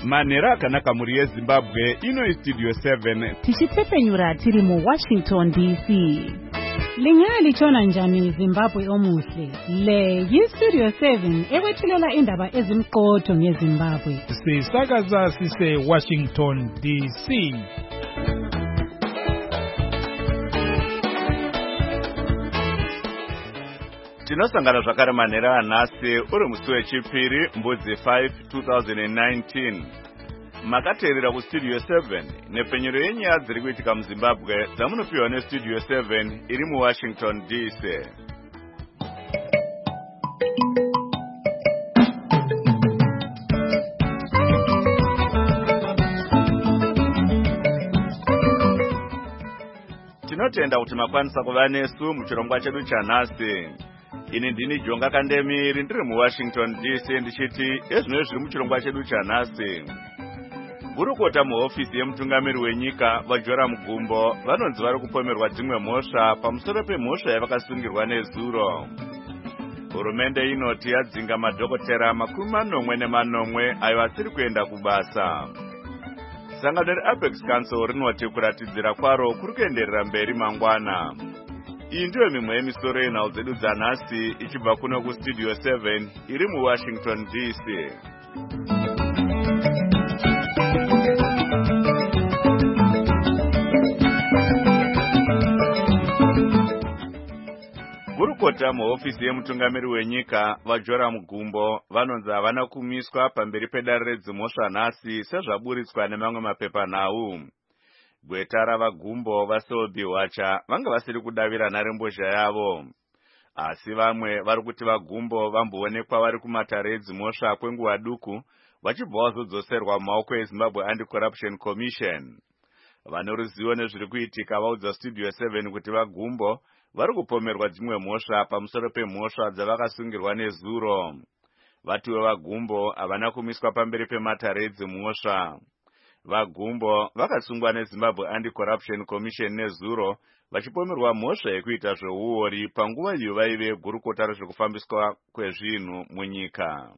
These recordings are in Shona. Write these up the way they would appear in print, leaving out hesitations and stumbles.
Manera akanaka muri yeZimbabwe ino Studio 7 tichitsepenyura tiri mu Washington DC. Lingali chona njani Zimbabwe omuhle. Le yi-Studio 7 ewethulela indaba ezimqotho ngeZimbabwe. Sisakaza sise Washington DC. Tinosangana zvakare manhero anhasi uri musi wechipiri mbudzi 5 2019. Makateerera kuStudio 7 nepfenyuro yenyaya dziri kuitika muZimbabwe dzamunopiwa neStudio 7 iri muWashington DC. Tinotenda kuti makwanisa kuva nesu muchirongwa chedu chanhasi. Ini ndini Jonga Kandemiri ndiri muWashington DC ndichiti ezvino zviri muchirongwa chedu chanhasi. Gurukota muhofisi yemutungamiri wenyika vaJora Mugumbo vanonzi vari kupomerwa dzimwe mhosva pamusoro pemhosva yavakasungirwa nezuro. Hurumende inoti yadzinga madhokotera 40 ayo asiri kuenda kubasa. Sangano reApex Council rinoti kuratidzira kwaro kuri kuenderera mberi mangwana. Iyi ndiyo mimwe yemisoro yenhau dzedu dzanhasi ichibva kuno kuStudio 7 iri muWashington DC. Gurukota muhofisi yemutungamiri wenyika vaJora Mugumbo vanonzi havana kumiswa pamberi pedare redzimhosva nhasi sezvaburitswa nemamwe mapepanhau. Gweta ravagumbo vaSelby Wacha vanga vasiri kudavira nharembozha yavo. Asi vamwe vari kuti vagumbo vamboonekwa vari kumatare edzimhosva kwenguva duku vachibva vazodzoserwa mumaoko eZimbabwe Anti-Corruption Commission. Vane ruzivo nezviri kuitika vaudza Studio 7 kuti vagumbo vari kupomerwa dzimwe mhosva pamusoro pemhosva dzavakasungirwa nezuro. Vatiwe vagumbo havana kumiswa pamberi pematare edzimhosva. Vagumbo vakasungwa neZimbabwe Anti-Corruption Commission nezuro vachipomerwa mhosva yekuita zveuori panguva iyo vaive gurukota rezvekufambiswa kwezvinhu munyika.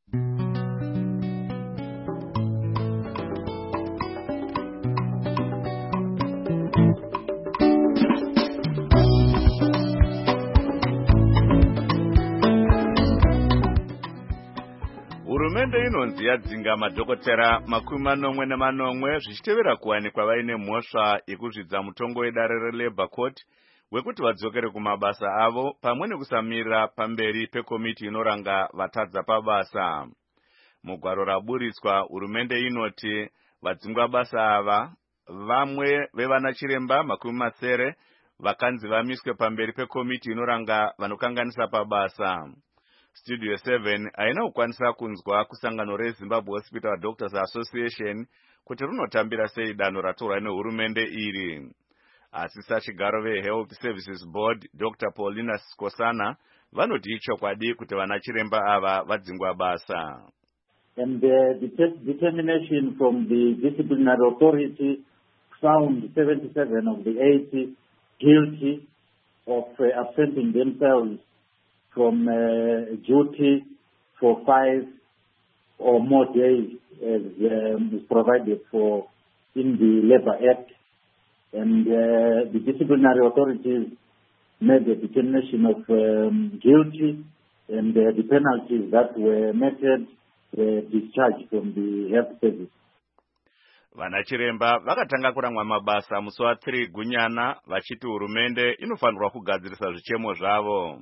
Hurumende inonzi yadzinga madhokotera 40 zvichitevera kuwanikwa vaine mhosva yekuzvidza mutongo wedare reLabour Court wekuti vadzokere kumabasa avo pamwe nekusamirira pamberi pekomiti inoranga vatadza pabasa. Mugwaro raburitswa, hurumende inoti vadzingwa basa ava vamwe vevana chiremba 70 vakanzi vamiswe pamberi pekomiti inoranga vanokanganisa pabasa. Studio 7 haina kukwanisa kunzwa kusangano reZimbabwe Hospital Doctors Association kuti runotambira sei danho ratorwa nehurumende iri. Asi sachigaro veHealth Services Board Dr. Paulina Skosana vanoti ichokwadi kuti vana chiremba ava vadzingwa basa. And the determination from the disciplinary authority found 77 of the 80 guilty of absenting themselves from duty for 5 or more days as is provided for in the Labour Act. And the disciplinary authorities made the determination of guilty, and the penalties that were meted were discharged from the health service. Vana chiremba vakatanga kurangwa mabasa musi wa3 Gunyana vachiti hurumende inofanirwa kugadzirisa zvichemo zvavo.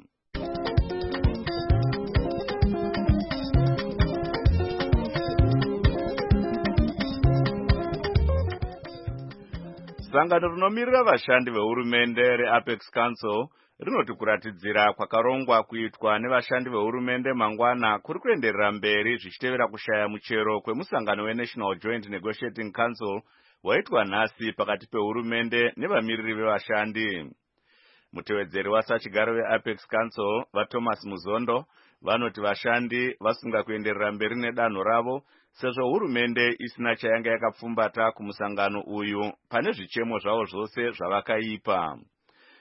Sangano rinomirira vashandi vehurumende reApex Council rinoti kuratidzira kwakarongwa kuitwa nevashandi vehurumende mangwana kuri kuenderera mberi zvichitevera kushaya muchero kwemusangano weNational Joint Negotiating Council waitwa nhasi pakati pehurumende nevamiriri vevashandi. Mutevedzeri wasachigaro veApex Council vaThomas Muzondo vanoti vashandi vasunga kuenderera mberi nedanho ravo sezvo hurumende isina chayanga yakapfumbata kumusangano uyu pane zvichemo zvavo zvose zvavakaipa.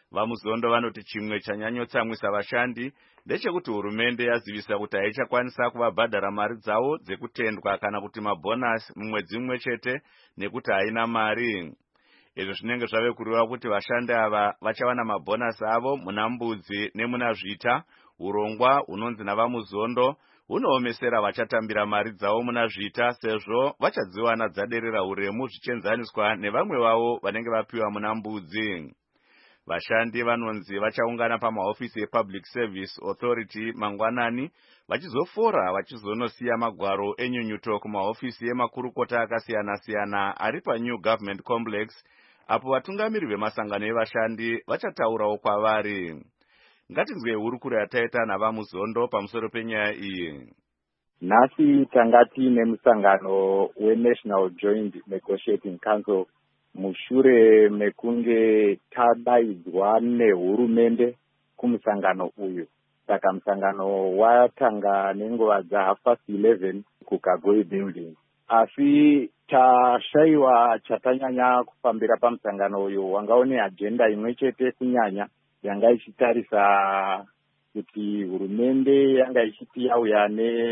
Vamuzondo vanoti chimwe chanyanyotsamwisa vashandi ndechekuti hurumende yazivisa kuti haichakwanisa kuvabhadhara mari dzavo dzekutendwa kana kuti mabhonasi mumwedzi mumwe chete nekuti haina mari. Izvo zvinenge zvave kureva kuti vashandi ava vachawana mabhonasi avo muna Mbudzi nemuna Zvita. Urongwa hunonzi navamuzondo hunoomesera vachatambira mari dzavo muna Zvita sezvo vachadziwana dzaderera uremu zvichienzaniswa nevamwe vavo vanenge vapiwa muna Mbudzi. Vashandi vanonzi vachaungana pamahofisi ePublic Service Authority mangwanani vachizofora vachizonosiya magwaro enyunyuto kumahofisi emakurukota akasiyana-siyana ari paNew Government Complex, apo vatungamiri vemasangano evashandi vachataurawo kwavari. Ngatinzwe hurukuro yataita navamuzondo pamusoro penyaya iyi. Nhasi tanga tiine musangano weNational Joint Negotiating Council mushure mekunge tadaidzwa nehurumende kumusangano uyu. Saka musangano watanga nenguva dza11:30 kuKagoi Building. Asi tashaiwa chatanyanya kufambira pamusangano uyu wanga une agenda imwe chete kunyanya yanga ichitarisa kuti hurumende yanga ichiti yauya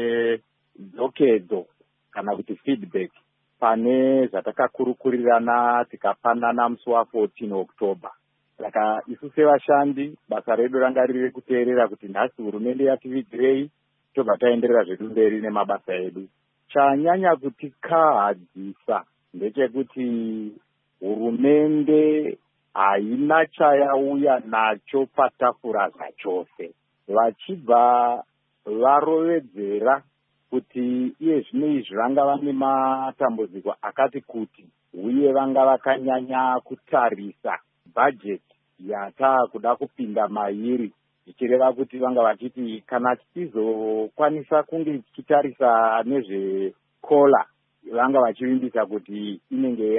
nedzokedzo kana kuti feedback pane zvatakakurukurirana tikapanana musi wa14 October. Saka isu sevashandi basa redu ranga riri kuteerera kuti nhasi hurumende yativigirei tobva taenderera zvedu mberi nemabasa edu. Chanyanya kutikahadzisa ndechekuti hurumende haina chayauya nacho patafura zvachose. Vachibva varovedzera kuti iye zvino izvi vanga vane matambudziko akati kuti, uye vanga vakanyanya kutarisa bhajeti yataakuda kupinda mairi, zvichireva kuti vanga vachiti kana tichizokwanisa kunge tichitarisa nezvekola vanga vachivimbisa kuti inenge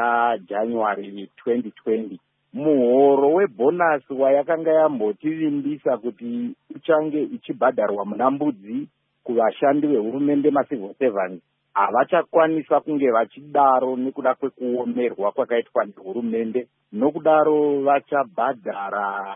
yaJanuary 2020. Muhoro webhonasi wayakanga yambotivimbisa kuti uchange ichibhadharwa muna Mbudzi kuvashandi vehurumende macivil servants havachakwanisa kunge vachidaro nekuda kwekuomerwa kwakaitwa nehurumende. Nokudaro vachabhadhara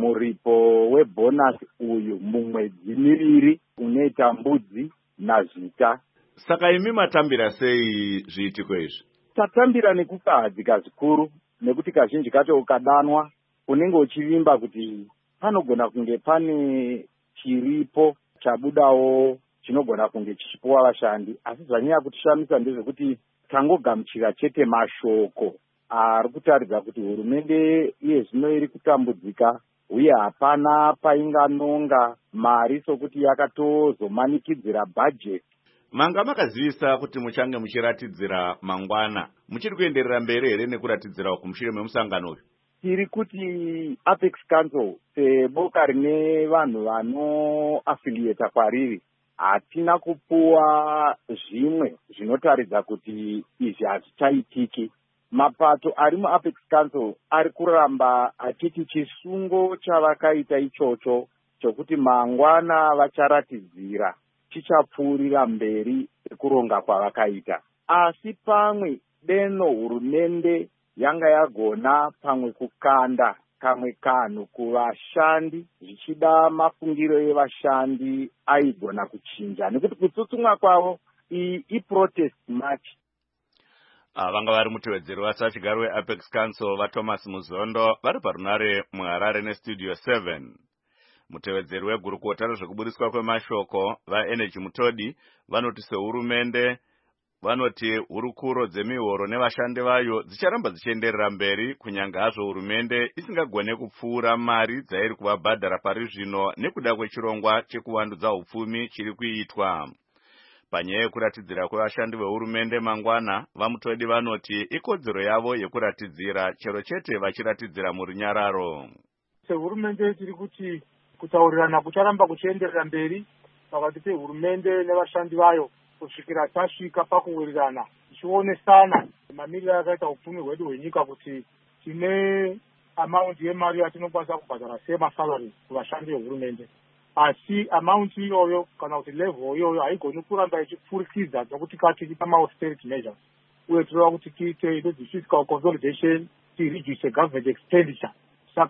muripo webhonasi uyu mumwedzi miviri unoita Mbudzi naZvita. Saka imi matambira sei zviitiko izvi? Tatambira nekukahadzika zvikuru, nekuti kazhinji kacho ukadanwa unenge uchivimba kuti panogona kunge pane chiripo chabudawo chinogona kunge chichipuwa vashandi. Asi zvanyanya kutishamisa ndezvekuti tangogamuchira chete mashoko ari kutaridza kuti hurumende iye zvino iri kutambudzika, uye hapana painganonga mari sokuti yakatozomanikidzira bhajeti. Manga makazivisa kuti muchange muchiratidzira mangwana, muchiri kuenderera mberi here nekuratidzira kumushure memusangano uyu? Tiri kuti Apex Council seboka rine vanhu vanoafilieta kwariri, hatina kupuwa zvimwe zvinotaridza kuti izvi hazvichaitiki. Mapato ari muApex Council ari kuramba achiti chisungo chavakaita ichocho chokuti mangwana vacharatidzira chichapfuurira mberi kuronga kwavakaita. Asi pamwe deno hurumende yanga yagona pamwe kukanda kamwe kanhu kuvashandi zvichida mafungiro evashandi aigona kuchinja, nekuti kutsutsumwa kwavo iprotest march. Vanga vari mutevedzeri wasachigaro weApex Council vaThomas Muzondo vari parunare muHarare neStudio 7. Mutevedzeri wegurukota rezvekuburiswa kwemashoko vaEnergy Mutodi vanoti sehurumende vanoti hurukuro dzemihoro nevashandi vayo dzicharamba dzichienderera mberi kunyange hazvo hurumende isingagone kupfuura mari dzairi kuvabhadhara pari zvino nekuda kwechirongwa chekuvandudza upfumi chiri kuitwa. Panyaya yekuratidzira kwevashandi vehurumende mangwana, vaMutodi vanoti ikodzero yavo yekuratidzira chero chete vachiratidzira murunyararo. Sehurumende tiri kuti kutaurirana kucharamba kuchienderera mberi pakati pehurumende nevashandi vayo kusvikira tasvika pakuwirirana tichionesana mamiriro akaita upfumi hwedu hwenyika kuti tine amount yemari yatinokwanisa kubhadhara semasalari kuvashandi vehurumende. Asi amount iyoyo kana kuti level iyoyo haigoni kuramba ichipfurikidza nokuti katiri pama-austerity measures, uye tinoda kuti tiite fiscal consolidation, tireduce government expenditure. Saka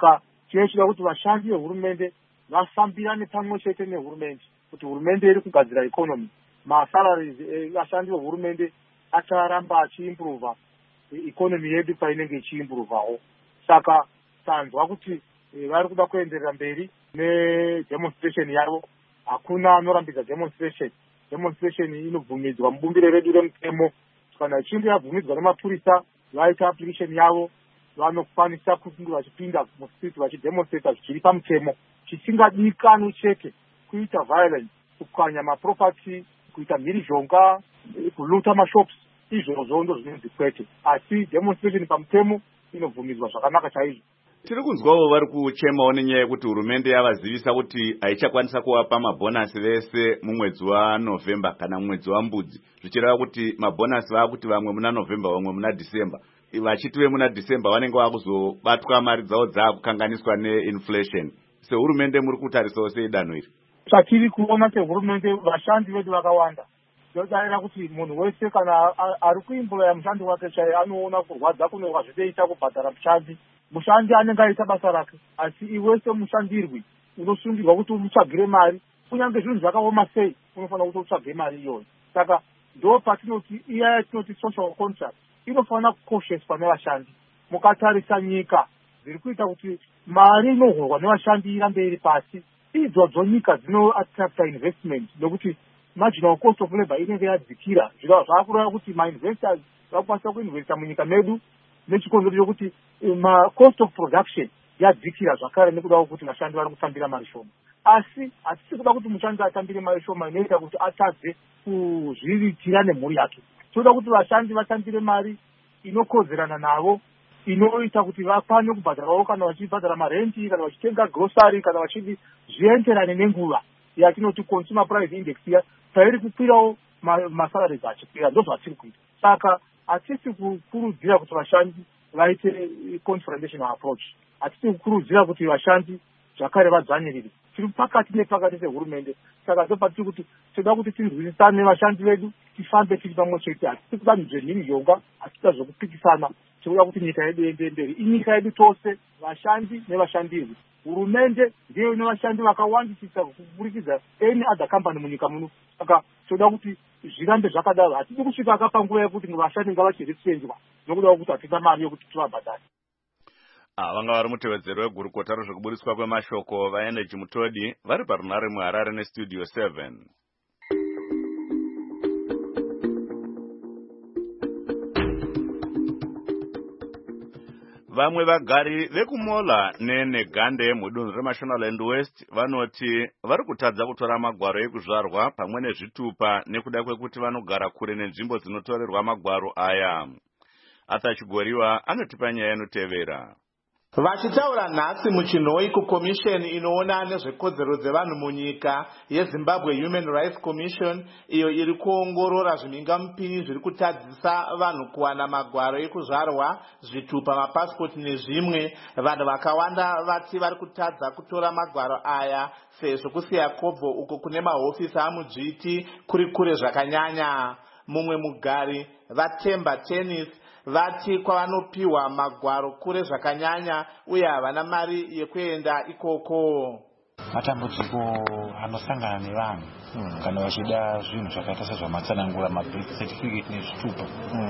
chinoda kuti vashandi vehurumende vafambirane pamwe chete nehurumende, kuti hurumende iri kugadzira economy, masalaries evashandi vehurumende acharamba achiimprova economy yedu painenge ichiimprovawo. Saka tanzwa kuti vari kuda kuenderera mberi nedemonstration yavo. Hakuna anorambidza demonstration inobvumidzwa mubumbiro redu remutemo. Kana ichinge yabvumidzwa nemapurisa, vaita application yavo, vanokwanisa kunge vachipinda mustreet vachidemonstrata zvichiri pamutemo, chisingadikanwi chete kuita violence, kupwanya maproperty, kuita mhirizhonga, kuluta mashops. Izvozvo ndo zvinonzi kwete, asi demonstration pamutemo inobvumidzwa zvakanaka chaizvo. Tiri kunzwawo vari kuchemawo nenyaya yekuti hurumende yavazivisa kuti haichakwanisa kuvapa mabhonasi vese mumwedzi waNovemba kana mumwedzi waMbudzi, zvichireva kuti mabhonasi vakuti vamwe muna Novemba vamwe muna December. Vachiti vemuna December vanenge vakuzobatwa mari dzavo dzakukanganiswa neinflation. Sehurumende muri kutarisawo sei danho iri? Chatiri kuona sehurumende vashandi vedu vakawanda. Ndodarira kuti munhu wese kana ari kuimploya mushandi wake chaiye anoona kurwadza kunoka zvinoita kubhadhara mushandi. Mushandi anenge aita basa rake, asi iwe semushandirwi unosungirwa kuti utsvagire mari. Kunyange zvinhu zvakaoma sei, unofanira kuti utsvage mari iyoyo. Saka ndo patinoti iya yatinoti social contract inofanira kukosheswa nevashandi. Mukatarisa nyika dziri kuita kuti mari inohorwa nevashandi irambe iri pasi, idzodzo nyika dzinoattracta investment, nokuti marginal cost of labor inenge yadzikira. Zvakureva kuti mainvestors vakwanisa kuinvesta munyika medu nechikonzero chokuti cost of production yadzikira zvakare nekuda kuti vashandi vari kutambira mari shoma. Asi hatisi kuda kuti mushandi atambire mari shoma inoita kuti atadze kuzviritira nemhuri yake. Toda kuti vashandi vatambire mari inokodzerana navo, inoita kuti vakwane kubhadharawo kana vachibhadhara marenti, kana vachitenga grocery, kana vachidi zvienderane nenguva yatinoti consumer price index ya pairi kukwirawo masalaries achikwira. Ndo zvatiri kuita. Saka hatisi kukurudzira kuti vashandi vaite confrontational approach. Hatisi kukurudzira kuti vashandi zvakare vadzvanyirire. Tiri pakati nepakati sehurumende. Saka ndopatiri kuti toda kuti tirwisane nevashandi vedu, tifambe tiri pamwe chete. Hatisi kuda mhirizhonga, hatisi zvokupikisana. Tinoda kuti nyika yedu iende mberi. Inyika yedu tose, vashandi nevashandirwi. Hurumende ndiyo ine vashandi vakawandisisa kuburikidza any other company munyika muno. Saka toda kuti zvirambe zvakadaro. Hatisi kusvika panguva yekuti vashandi ngavachiretsenzwa nokuda kuti hatina mari yokuti tivabhadhare. Vanga vari mutevedzero wegurukota rezvekuburiswa kwemashoko vaenergy Mutodi vari parunare muHarare nestudio 7. Vamwe vagari vekuMola neNegande mudunhu reMashonaland West vanoti vari kutadza kutora magwaro ekuzvarwa pamwe nezvitupa nekuda kwekuti vanogara kure nenzvimbo dzinotorerwa magwaro aya. Atachigoriwa anotipa nyaya inotevera. Vachitaura nhasi muchinhoi kukomisheni inoona nezvekodzero dzevanhu munyika yeZimbabwe Human Rights Commission, iyo iri kuongorora zvimhingamupinyi zviri kutadzisa vanhu kuwana magwaro ekuzvarwa, zvitupa, mapasipoti nezvimwe. Vanhu vakawanda vati vari kutadza kutora magwaro aya sezvo kusiya kobvo uko kune mahofisi amudzviti kuri kure zvakanyanya. Mumwe mugari Vatemba Tennis vati kwavanopiwa magwaro kure zvakanyanya uye havana mari yekuenda ikoko. Matambudziko anosangana nevanhu kana vachida zvinhu zvakaita sezvamatsanangura, mabirth certificate nezvitupa.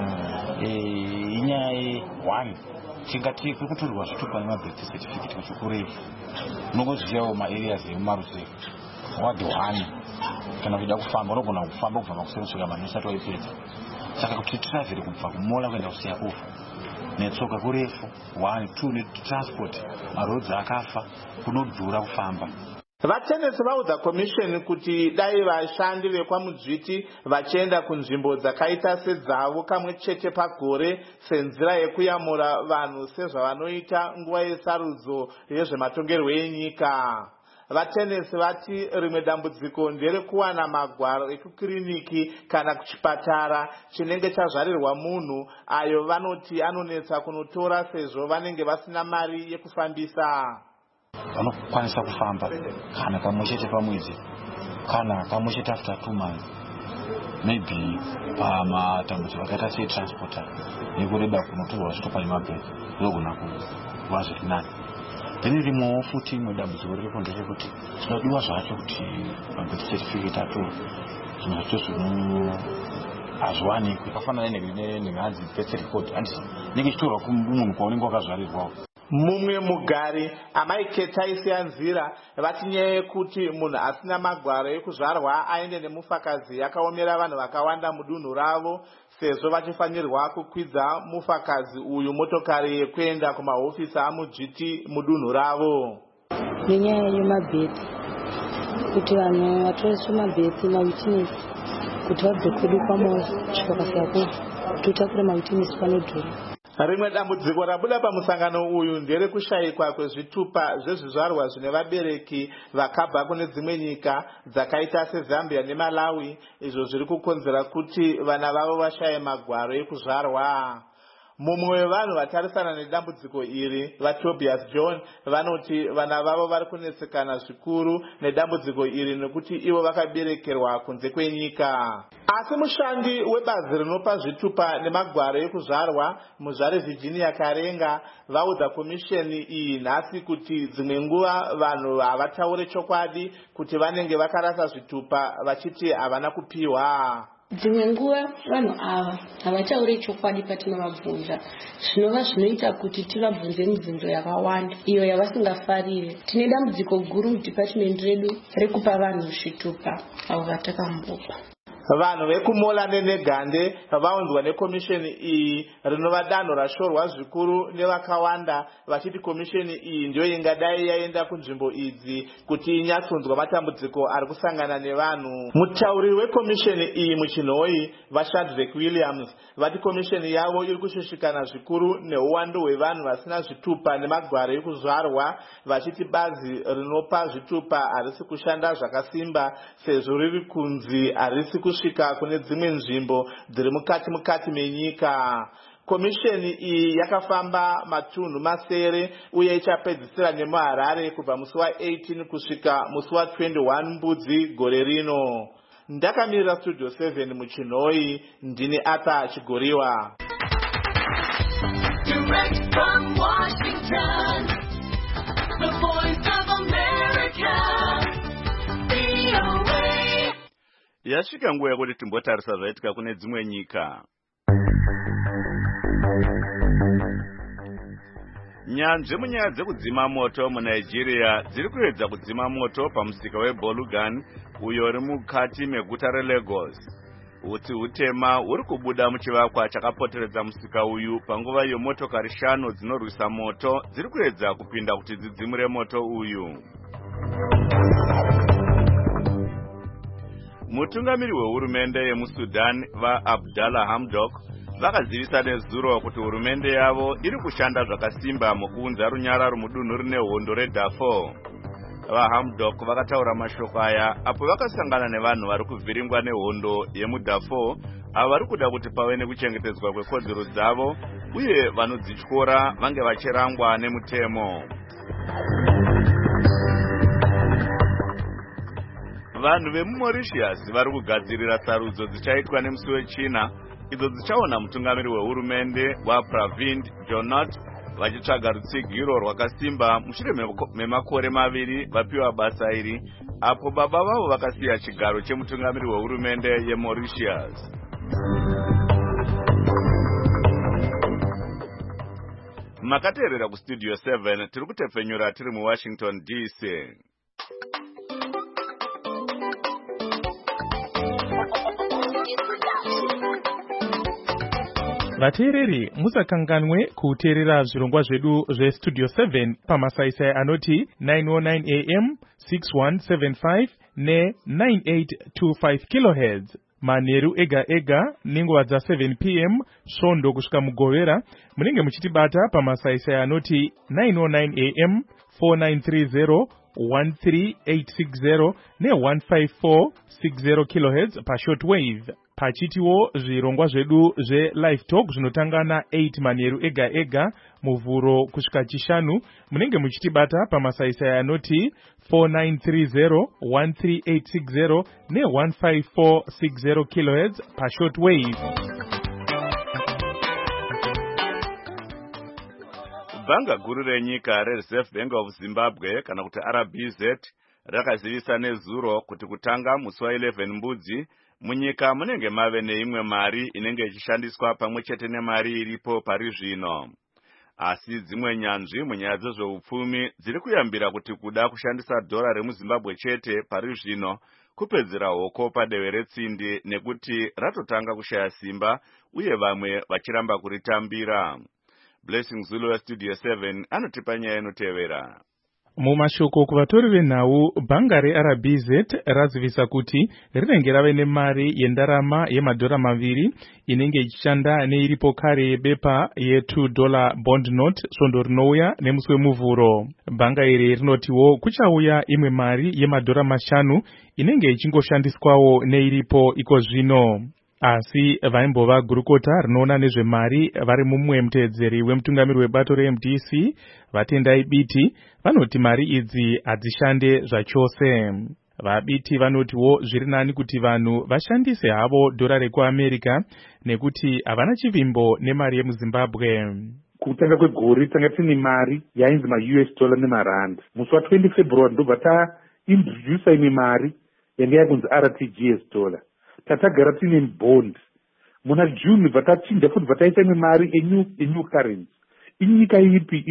Inyaya 1 tingati kuri kutorerwa zvitupa nemabirth certificate kuchikurefu. Unongozivawo maareas emumaruzevha. Wadi 1 kana kuda kufamba unogona kufamba kubva makusero kusvika manosati waipedza. Saka kuti travel kubva kuMola kuenda kusiya kufa netsoka kurefu. 1 2 netransport marodzi akafa kunodhura kufamba. Vatenesi vaudza komisheni kuti dai vashandi vekwamudzviti vachienda kunzvimbo dzakaita sedzavo kamwe chete pagore senzira yekuyamura vanhu sezvavanoita nguva yesarudzo yezvematongerwo enyika. Vatenesi vati rimwe dambudziko nderekuwana magwaro ekukiriniki kana kuchipatara chinenge chazvarirwa munhu, ayo vanoti anonetsa kunotora sezvo vanenge vasina mari yekufambisa. Vanokwanisa kufamba kana kamwe chete pamwedzi kana kamwe chete after 2 months. Maybe pamatambudziko akaita setransporter nekureba kunotorwa zvitupa nemabhesi zvinogona kuva zviri nani. then rimwewo futi imwe dambudziko riripo nderekuti zvinodiwa zvacho kuti mabirth certificate acho zvimwe zvacho hazviwanikwi kafanana nenhanzi birth record handisi nenge chitorwa kumunhu kwaunenge wakazvarirwawo. mumwe mugari amaiketaisi yanzira vati nyaya yekuti munhu asina magwaro ekuzvarwa aende nemufakazi yakaomera vanhu vakawanda mudunhu ravo, sezvo vachifanirwa kukwidza mufakazi uyu motokari yekuenda kumahofisi amujiti mudunhu ravo. nenyaya yemabhethi kuti vanhu vatoreswe mabhethi mawitness kuti vabve kwedu kwamasvika pasiyako kuti utakure mawitness panodhuri. rimwe dambudziko rabuda pamusangano uyu nderekushayikwa kwezvitupa zvezvizvarwa zvine vabereki vakabva kune dzimwe nyika dzakaita seZambia neMalawi, izvo zviri kukonzera kuti vana vavo vashaye magwaro ekuzvarwa. mumwe wevanhu vatarisana nedambudziko iri, vaTobias John, vanoti vana vavo vari kunetsekana zvikuru nedambudziko iri nekuti ivo vakaberekerwa kunze kwenyika. asi mushandi webazi rinopa zvitupa nemagwaro ekuzvarwa muzvare Virginia Karenga vaudza komisheni iyi nhasi kuti dzimwe nguva vanhu havataure chokwadi kuti vanenge vakarasa zvitupa vachiti havana kupiwa. dzimwe nguva vanhu ava havataure chokwadi patinovabvunza, zvinova zvinoita kuti tivabvunze mibvunzo yakawanda iyo yavasingafarire. tine dambudziko guru mudepartment redu rekupa vanhu zvitupa avo vatakambopa. vanhu vekuMoland neGande vaunzwa nekomisheni iyi rinova danho rashorwa zvikuru nevakawanda, vachiti komisheni iyi ndiyo ingadai yaenda kunzvimbo idzi kuti inyatsonzwa matambudziko ari kusangana nevanhu. mutauri wekomisheni iyi muchinhoi vaShadrack Williams vati komisheni yavo iri kushushikana zvikuru neuwandu hwevanhu vasina zvitupa nemagwaro ekuzvarwa, vachiti bazi rinopa zvitupa harisi kushanda zvakasimba sezvo riri kunzi harisi kusvika kune dzimwe nzvimbo dziri mukati menyika. komisheni iyi yakafamba matunhu masere uye ichapedzisira nemuHarare kubva musi wa18 kusvika musi wa21 Mbudzi gore rino. ndakamirira studio 7 muchinhoi, ndini Arthur Chigoriwa. Direct from Washington, the voice of America, VOA. Yasvika nguva yekuti timbotarisa zvaitika kune dzimwe nyika. Nyanzvi munyaya dzekudzima moto muNigeria dziri kuedza kudzima moto pamusika weBolugan uyo uri mukati meguta reLagos. Utsi hutema huri kubuda muchivakwa chakapoteredza musika uyu panguva iyo motokari 5 dzinorwisa moto dziri kuedza kupinda kuti dzidzimure moto uyu. Mutungamiri wehurumende yemuSudan vaAbdallah Hamdok vakazivisa nezuro kuti hurumende yavo iri kushanda zvakasimba mukuunza runyararo mudunhu rine hondo reDarfur. VaHamdok vakataura mashoko aya apo vakasangana nevanhu vari kuvhiringwa nehondo yemuDarfur avo vari kuda kuti pave nekuchengetedzwa kwekodzero dzavo uye vanodzityora vange vachirangwa nemutemo. Vanhu vemuMauritius vari kugadzirira sarudzo dzichaitwa nemusi wechina idzo dzichaona mutungamiri wehurumende waPravind Jugnauth vachitsvaga rutsigiro rwakasimba mushure memakore 2 vapiwa basa iri apo baba vavo vakasiya chigaro chemutungamiri wehurumende yeMauritius. Makateerera kustudio 7 tiri kutepfenyura tiri muWashington DC. vateereri musakanganwe kuteerera zvirongwa zvedu zvestudio 7 pamasaisai anoti 909 am 6175 ne9825 kHz manheru ega ega nenguva dza7 pm svondo kusvika mugovera. munenge muchitibata pamasaisai anoti 909 am 4930 13860 ne15460 kHz pashortwave. pachitiwo zvirongwa zvedu zvelive talk zvinotanga na8 manheru ega ega muvhuro kusvika chishanu. munenge muchitibata pamasaisai anoti 4930 13860 ne15460 kHz pashortwave. bhanga guru renyika reReserve Bank of Zimbabwe kana kuti RBZ rakazivisa nezuro kuti kutanga musi wa11 mbudzi munyika munenge mave neimwe mari inenge ichishandiswa pamwe chete nemari iripo pari zvino. Asi dzimwe nyanzvi munyaya dzezveupfumi dziri kuyambira kuti kuda kushandisa dhora remuZimbabwe chete pari zvino kupedzera hoko padehwe retsindi nekuti ratotanga kushaya simba uye vamwe vachiramba kuritambira. Blessing Zulu Studio 7 anotipa nyaya inotevera. Mumashoko kuvatori venhau, bhanga reRBZ razivisa kuti rinenge rave nemari yendarama yemadhora maviri inenge ichishanda neiripo kare yebepa ye$2 bond note svondo rinouya nemusi wemuvhuro. Bhanga iri rinotiwo kuchauya imwe mari yemadhora 5 inenge ichingoshandiswawo neiripo iko zvino. Asi vaimbova gurukota rinoona nezvemari vari mumwe muteedzeri wemutungamiri webato reMDC vatendai Biti vanoti mari idzi hadzishande zvachose. VaBiti vanotiwo zviri nani kuti vanhu vashandise havo dhora rekuAmerica nekuti havana chivimbo nemari yemuZimbabwe. Kutanga kwegore tanga tine mari yainzi ma-US dollar nemarand. Musi wa20 February ndobva taintrodusa imwe mari yanga yakunzi RTGS dollar. Tatagara tine bond. Muna June vatachinja futi vataita imwe mari new currency. Inyika ipi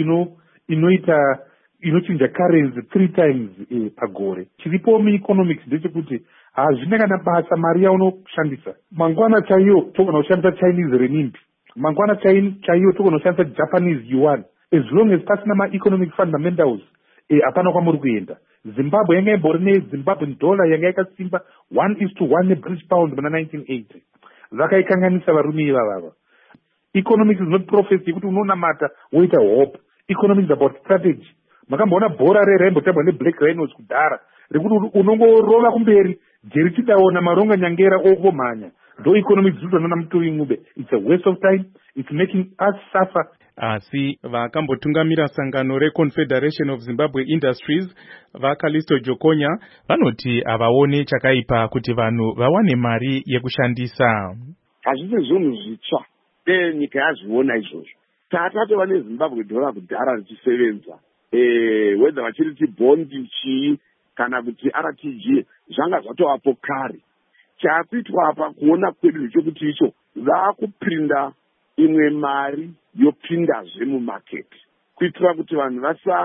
inochinja currency 3 times pagore. Chiripo mu-economics ndechekuti hazvina kana basa mari yaunoshandisa. Mangwana chaiyo togona kushandisa Chinese renminbi. Mangwana chaiyo togona kushandisa Japanese yuan. As long as pasina ma-economic fundamentals hapana kwamuri kuenda. Zimbabwe yanga imbori neZimbabwean dollar yanga yakasimba 1:1 neBritish pound muna 1980. Vakaikanganisa varume ivava. Economics is not prophecy yekuti unonamata woita hope. Economics is about strategy. Makamboona bhora rembotambwa neBlack Rhinos kudhara rekuti unongorova kumberi jeri chidaona maronga nyangera okomhanya. Ndo economics zvitonana mutoyi ngube. It's a waste of time. It's making us suffer. Asi vakambotungamira sangano reConfederation of Zimbabwe Industries vaKalisto Jokonya vanoti havaone chakaipa kuti vanhu vawane mari yekushandisa. Hazvisi zvinhu zvitsva nyika yazviona izvozvo. Tatova neZimbabwe dollar kudhara richisevenza whether vachiriti bondi chii kana kuti RTG zvanga zvatovapo kare. Chakuitwa apa kuona kwedu ndechekuti icho vakupinda imwe mari yopindazve mumaketi kuitira kuti vanhu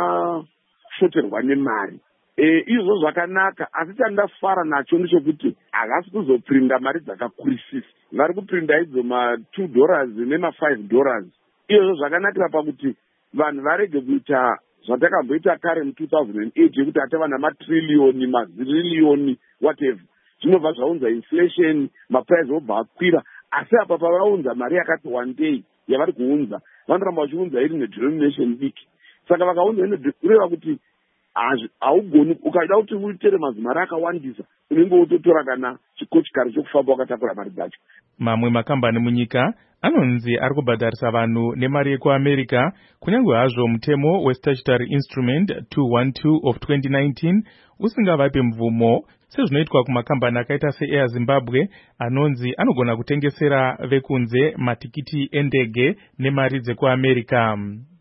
vasashoterwa nemari. Izvo zvakanaka, asi chandafara nacho ndechekuti havasi kuzopinda mari dzakakurisisa. Vari kupinda idzo $2 nema$5. Izvo zvakanakira pakuti vanhu varege kuita zvatakamboita kare mu2008 yekuti hatava namatrilioni, mazirilioni, whatever. Zvinobva zvaunza inflation, maprice obva akwira. Asi apa pavaunza mari yakati one day yavari kuunza, vanoramba vachiunza iri nedenomination diki. Saka vakaunza kureva kuti haugoni, ukaida kuti uitere mazimari akawandisa, unenge utotora kana chikochikari chokufamba wakatakura mari dzacho. Mamwe makambani munyika anonzi ari kubhadharisa vanhu nemari yekuAmerica kunyange hazvo mutemo weStatutory Instrument 212 of 2019 usingavape mvumo sezvinoitwa kumakambani akaita seAir Zimbabwe anonzi anogona kutengesera vekunze matikiti endege nemari dzekuAmerica.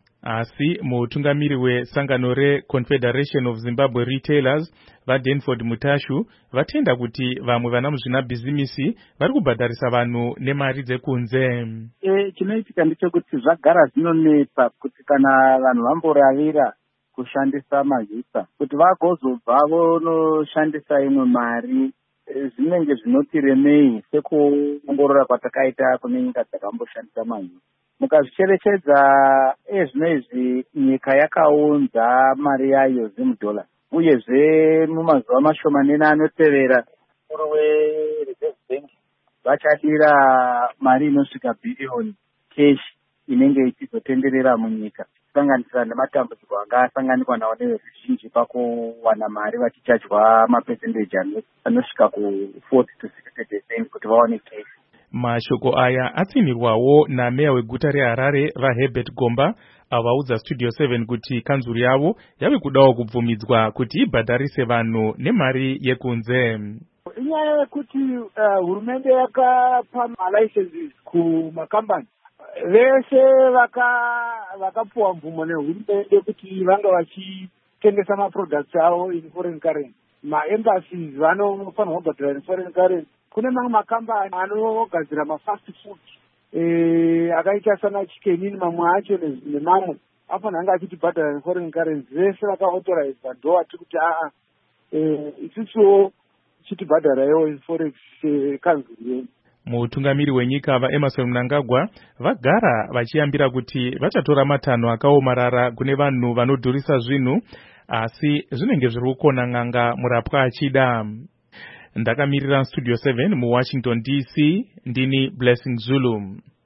Asi mutungamiri wesangano reConfederation of Zimbabwe Retailers vaDenford Mutashu vatenda kuti vamwe vana muzvinabhizimisi vari kubhadharisa vanhu nemari dzekunze. Chinoitika ndechekuti zvagara zvinonetsa kuti kana vanhu vamboravira kushandisa mavisa kuti vagozobva vonoshandisa imwe mari zvinenge zvinotiremei sekuongorora kwatakaita kune nyika dzakamboshandisa mavisa. Mukazvicherechedza zvino izvi nyika yakaunza mari yayo $1 uyezve mumazuva mashomanene anotevera mukuru weReserve Bank vachadira mari inosvika billion cash inenge ichizotenderera munyika kusanganisira nematambudziko anga asanganikwa nawo neveruzhinji pakuwana mari vachichajwa mapercentage anosvika ku 40 to 60% kuti vawane cash. Mashoko aya atsinirwawo nameya weguta reHarare vaHerbert Gomba avaudza Studio 7 kuti kanzuru yavo yave kudawo kubvumidzwa kuti ibhadharise vanhu nemari yekunze. Inyaya yekuti hurumende yakapa malicenses kumakambani vese vakapuwa mvumo nehurumende kuti vanga vachitengesa maproducts avo in foreign currency. Maembassies vanofanirwa kubhadhara in foreign currency. Kune mamwe makambani anogadzira mafast food akaita sana chicken mamwe acho nemamwe afanira anga achitibhadhara in foreign currency. Vese vakaauthorize padhowa tikuti isisuwo chitibhadharaiwo in forex council yedu. Mutungamiri wenyika vaEmmerson Mnangagwa vagara vachiyambira kuti vachatora matanho akaomarara kune vanhu vanodhurisa zvinhu, asi zvinenge zviri kukona n'anga murapwa achida. Ndakamirira Studio 7 muWashington DC, ndini Blessing Zulu.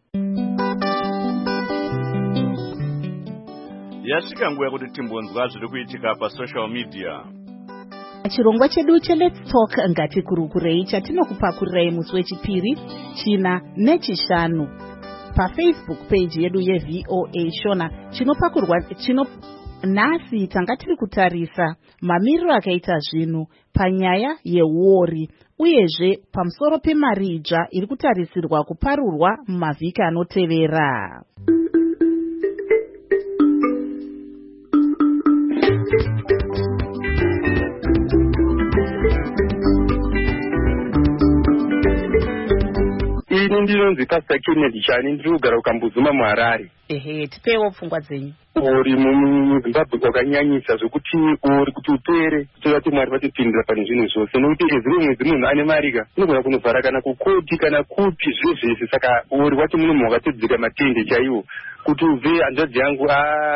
Yasvika nguva yekuti timbonzwa zviri kuitika pasocial media. Chirongwa chedu cheLet's Talk Ngatikurukurei chatinokupakurirai musi wechipiri, china nechishanu. PaFacebook page yedu yeVOA Shona nhasi tanga tiri kutarisa mamiriro akaita zvinhu panyaya yeuori, uyezve pamusoro pemari idzva iri kutarisirwa kuparurwa mumavhiki anotevera. Ini ndinonzi Pastor Kennedy Chani, ndiri kugara kuKambuzuma muHarare. Tipewo pfungwa dzenyu. Uri muZimbabwe kwakanyanyisa zvokuti uri kuti upere kutoda kuti Mwari vatipindira pane zvinhu zvose, nokuti eziri mwedzi munhu ane marika unogona kunovhara kana kukoti kana kupi zvese. Saka uri wati munhu wakatodzika matende chaiwo kuti ubve hanzvadzi yangu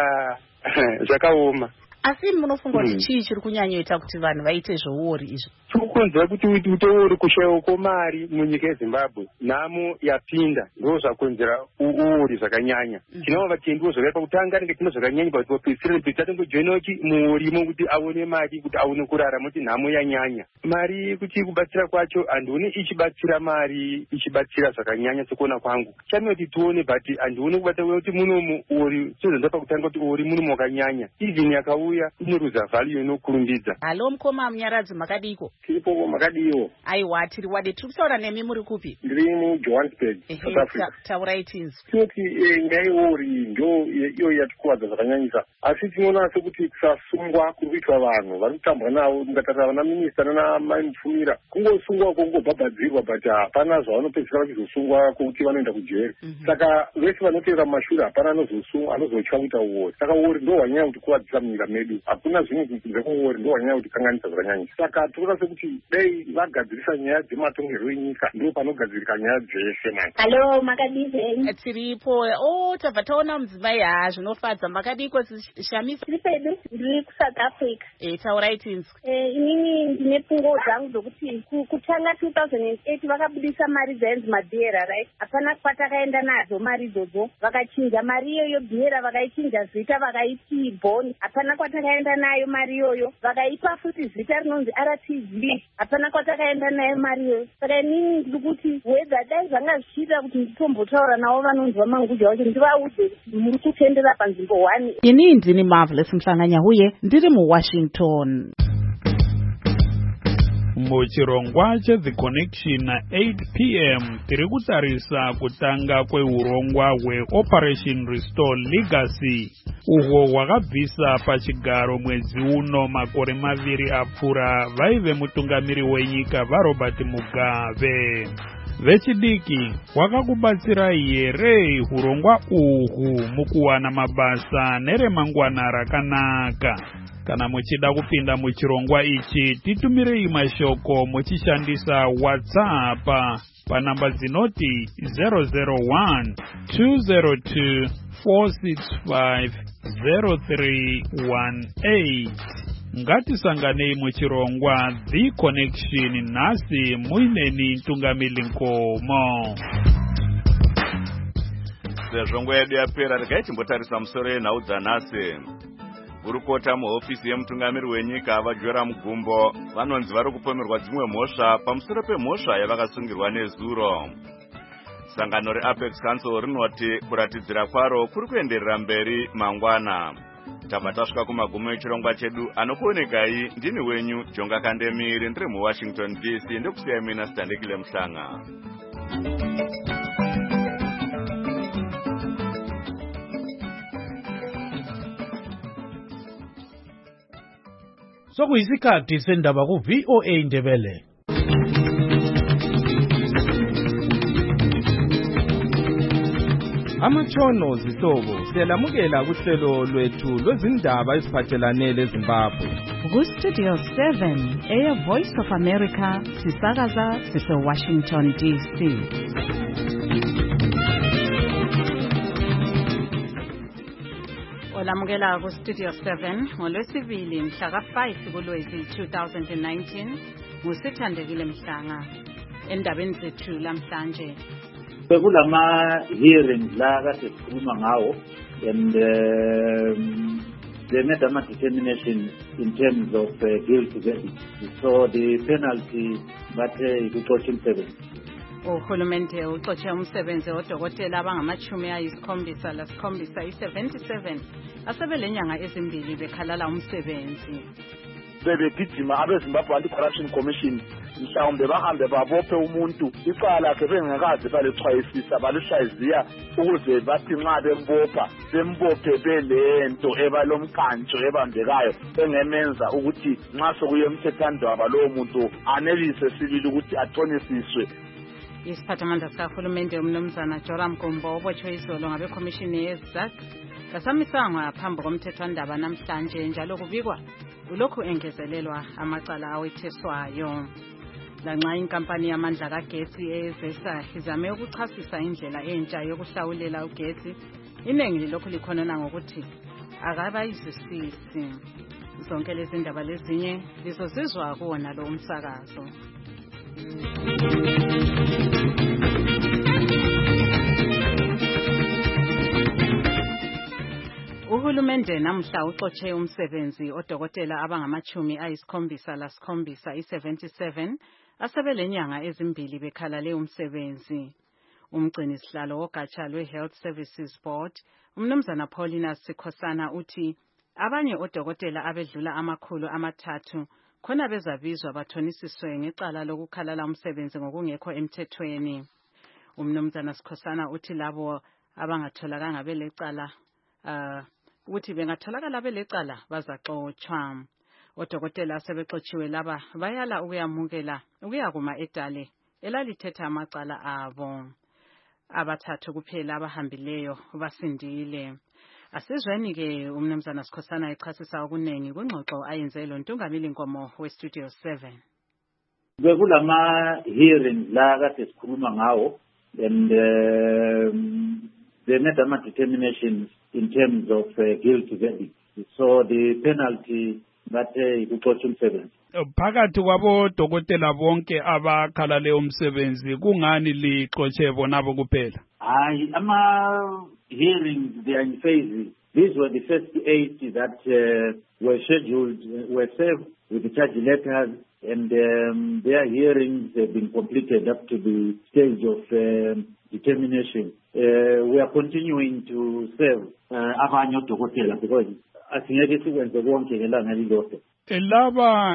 zvakaoma. Asi munofunga kuti chii chiri kunyanyoita kuti vanhu vaite zvouori izvi? Tikukonzera kuti uteuri kushayiwa kwemari munyika yeZimbabwe, nhamo yapinda, ndo zvakonzera uori zvakanyanya. Tinova vatendi zvakaipa kutanga anenge tino zvakanyanya papedzisira tatongojoina muurimo kuti aone mari, kuti aone kurarama, kuti nhamo yanyanya. Mari kuti kubatsira kwacho handioni ichibatsira mari, ichibatsira zvakanyanya sekuona kwangu. Chamoti tione but handioni kubata kuti munomu uri tozonda pakutanga kuti uri munomu wakanyanya. Even yakauya inoruza value inokurumbidza. Halo mukoma Munyaradzi, makadiko? Tiripo makadiwo. Aiwa, tiri wade. Tiri kutaura nemi muri kupi? Ndiri muJohannesburg, South Africa. Taurai tinzwi. Tinoti ngaiori ndo iyo yatikuvadza zvakanyanyisa, asi tinoona sekuti kusasungwa kuri kuitwa vanhu vari kutambwa navo. Mukatarira vana minista nanamai Mupfumira, kungosungwa kungobhabhadzirwa but hapana zvavanopedzisira vachizosungwa kwokuti vanoenda kujeri. Saka vese vanotevera mumashure hapana anozotya kuita uori. Saka uori ndo hwanyanya kuti kuvadzisa munyika medu. Hakuna zvimwe kunze kweuori, ndo hwanyanya kuti kanganisa zvakanyanyisa. Saka tinoona sekuti dai vagadzirisa nyaya dzematongerwo enyika ndo panogadzirika nyaya dzese mani. Halo, makadizeni? Tiripo. Tabva taona mudzimai zvinofadza. Makadiko Shamisa? Tiri pedu, ndiri kuSouth Africa. Taurai tinzwi. Inini ndine pfungo dzangu dzokuti kutanga 2008 vakabudisa mari dzainzi mabhera, right? Hapana kwatakaenda nadzo mari idzodzo. Vakachinja mari iyoyo bhera, vakaichinja zita vakaiti bhoni. Hapana kwatakaenda nayo mari iyoyo. Vakaipa futi zita rinonzi RTV. Hapana kwatakaenda nayo mari iyoyo. Saka inini ndiri kuti wedha dai zvanga zvichiita kuti nditombotaura navo vanonzi vamanguja vacho ndivaudze kuti muri kutendera panzvimbo 1. Ini ndini Marvelous Mhlanganyahuye, ndiri muWashington. Muchirongwa cheThe Connection 8 p.m. tiri kutarisa kutanga kweurongwa hweOperation Restore Legacy, uhwo hwakabvisa pachigaro mwedzi uno makore 2 apfuura vaive mutungamiri wenyika vaRobert Mugabe. Vechidiki, wakakubatsirai here urongwa uhu mukuwana mabasa neremangwana rakanaka? Kana muchida kupinda muchirongwa ichi, titumirei mashoko muchishandisa WhatsApp panamba dzinoti 001-202-465-0318. Ngatisanganei muchirongwa The Connection nhasi muineni Ntungamili Nkomo. Sezvo nguva yedu yapera, regai timbotarisa musoro yenhau dzanhasi. Gurukota muhofisi yemutungamiri wenyika vaJoram Gumbo vanonzi vari kupomerwa dzimwe mhosva pamusoro pemhosva yavakasungirwa nezuro. Sangano reApex Council rinoti kuratidzira kwaro kuri kuenderera mberi mangwana. Tabva tasvika kumagumo echirongwa chedu. Anokuonekai ndini wenyu Jonga Kandemiri, ndiri muWashington DC, ndokusiyai mina Standekile Mhlanga. Sokuyisikhathi sendaba ku VOA Ndebele. Amatshono zihlobo siyalamukela kuhlelo lwethu lwezindaba eziphathelane leZimbabwe. Ku-Studio 7 Air Voice of America sisakaza sise-Washington DC. Olamukela ku-Studio 7 ngolwesibili mhla ka-5 kuLwezi 2019 nguSithandekile Mhlanga. Endabeni zethu lamhlanje Bekulama hearings la kade sikhuluma ngawo and they made a determination in terms of guilt verdict. So the penalty bathe ikuxotsha umsebenzi. Uhulumende uxotshe umsebenzi odokotela abangama-77 i-77 asebelenyanga ezimbili bekhalala umsebenzi. Bebegijima abeZimbabwe Anti-Corruption Commission mhlawumbe bahambe babophe umuntu icala lakhe bengakaze balixwayisisa balihlaziya ukuze bathi nxa bembophe belento ebalomkantsho ebambekayo engemenza ukuthi nxa sokuye emthethwandaba lowo muntu anelise sibili ukuthi athonisiswe. Isiphathamandla sikahulumende umnumzana Joram Gumbo obotshwe izolo ngabekhomishini yeZAC kasamisangwa phambi komthethwandaba namhlanje njalo kubikwa ulokhu engezelelwa amacala awetheswayo. Lanxa inkampani yamandla kagesi eZESA izame ukuchasisa indlela entsha yokuhlawulela ugesi, iningi lilokhu likhonona ngokuthi akabayizwisisi. Zonke lezi ndaba lezinye lizozizwa kuwona lo umsakazo. Uhulumende namhla uxotshe umsebenzi odokotela abangama-77 i-77 asebelenyanga ezimbili bekhalale umsebenzi. Umgcini sihlalo wogatsha lwe-Health Services Board, umnumzana Paulina Sikhosana uthi abanye odokotela abedlula 300 khona bezabizwa bathonisiswe ngecala lokukhalala umsebenzi ngokungekho emthethweni. Umnumzana Sikhosana uthi labo abangatholakanga belecala ukuthi bengatholakala belecala bazaxotshwa. Odokotela asebexotshiwe laba bayala ukuyakuma edale elalithetha amacala abo. Abathathu kuphela abahambileyo basindile. Asizweni-ke umnumzana Sikhosana echasisa okunengi kwingxoxo ayenze lo Ntungamili Nkomo we-Studio 7. Bekulama hearings la kade sikhuluma ngawo and they made a determination in terms of guilt verdict. So the penalty bathe ikuxotsha umsebenzi. Phakathi kwabo dokotela bonke abakhalale umsebenzi kungani lixotshe bonabo kuphela? Hayi, ama hearings they are in phases. These were the first 8 that were scheduled, were served with the charge letters, and their hearings have been completed up to the stage of determination. We are continuing to serve abanye odokotela because asingeke sikwenze konke ngelanga lilodwa. Laba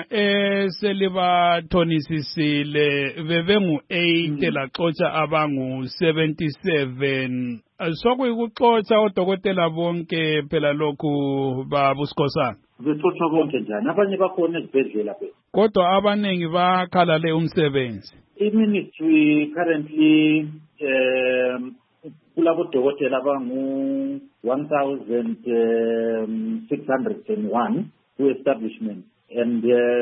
selibathonisisile bebengu-8 laxotsha abangu-77 sokuyikuxotsha odokotela bonke phela lokhu babusikhosana. Bexotsha konke njani? Abanye bakhona ezibhedlela phela. Kodwa abaningi bakhalale umsebenzi. I-ministry currently kulabo dokotela abangu 1,601 ku-establishment and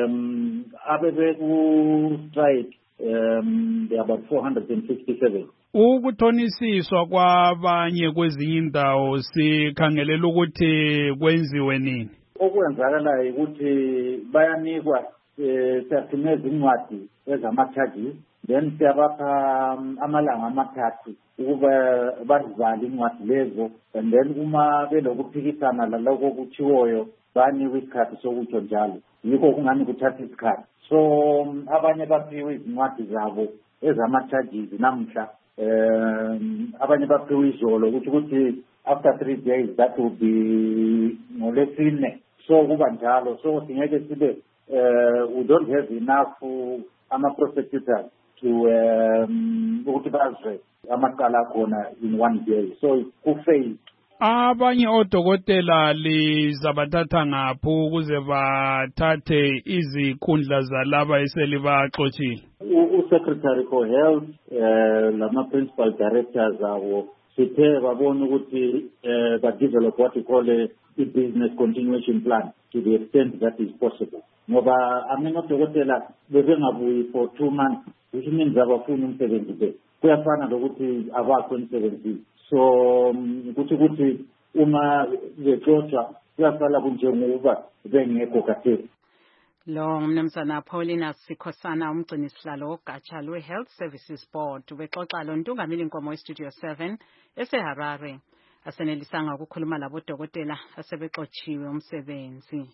abebeku strike there are about 457. Ukuthonisiswa kwabanye kwezinye indawo sikhangelela ukuthi kwenziwe nini? Okwenzakalayo ukuthi bayanikwa siyathumeza incwadi ezama-charges then siyabapha amalanga 3 ukuba bazivale incwadi lezo and then uma belokuphikisana laloko kutshiwoyo banikwa isikhathi sokutsho njalo. Yikho kungani kuthatha isikhathi. So abanye baphiwe izincwadi zabo ezama-charges namhla, abanye baphiwe izolo ukuthi after 3 days that will be ngoLwesine. So kuba njalo. So singeke sibe we don't have enough ama-prosecutors to ukuthi bazwe amaqala khona in 1 day. So kufail Abanye odokotela lizabathatha ngaphi ukuze bathathe izikhundla zalaba eselibaxothile? U-Secretary for Health, lama-principal directors abo, sithe babona ukuthi ba-develop what we call a business continuation plan to the extent that is possible. Ngoba amanye odokotela bebengabuyi for 2 months, which means abafuna umsebenzi be. Kuyafana lokuthi abakho emsebenzini. So ukuthi uma bexoxa kuyaqala kunjengoba bengekho kathesi. Lo mnumzana Paulina Sikhosana umgcini sihlalo wogatsha lwe-Health Services Board ubexoxa lo ntungameli nkomo weStudio 7 eseHarare asenelisanga ukukhuluma labodokotela asebexotshiwe umsebenzi.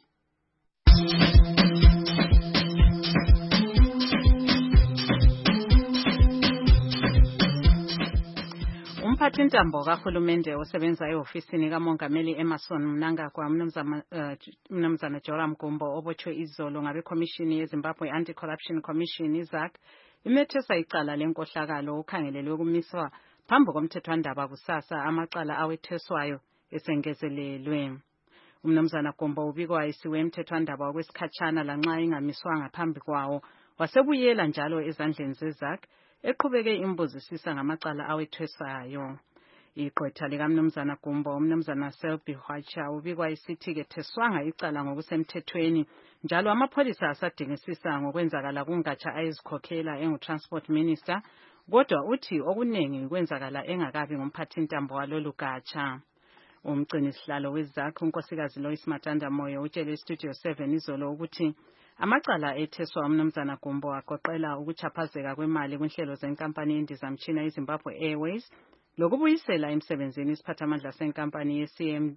Umphathintambo kahulumende osebenza ehofisini kamongameli Emerson Mnangagwa mnumzana Joram Gumbo obotshwe izolo ngabekhomishini yeZimbabwe Anti-Corruption Commission iZAC imethesa icala lenkohlakalo ukhangelelwe ukumiswa phambi komthethwandaba kusasa amacala awetheswayo esengezelelwe. Umnumzana Gumbo ubikwa isiwe emthethwandaba okwesikhatshana lanxa ingamiswanga phambi kwawo wasebuyela njalo ezandleni zeZAC eqhubeke imbuzisisa ngamacala awethwesayo. Igqwetha likamnumzana Gumbo umnumzana Selby Hwacha ubikwa isithi ketheswanga icala ngokusemthethweni njalo amapholisa asadingisisa ngokwenzakala kungatsha ayizikhokhela engu-Transport Minister kodwa uthi okunengi kwenzakala engakabi ngumphathintambo walolu gatsha. Umgcini sihlalo weZAC unkosikazi Lois Matanda Moyo utshele iStudio 7 izolo ukuthi amacala etheswa umnumzana Gumbo agoqela ukuchaphazeka kwemali kwinhlelo zenkampani yendizamtshina iZimbabwe Airways lokubuyisela emsebenzini isiphathamandla senkampani ye-CM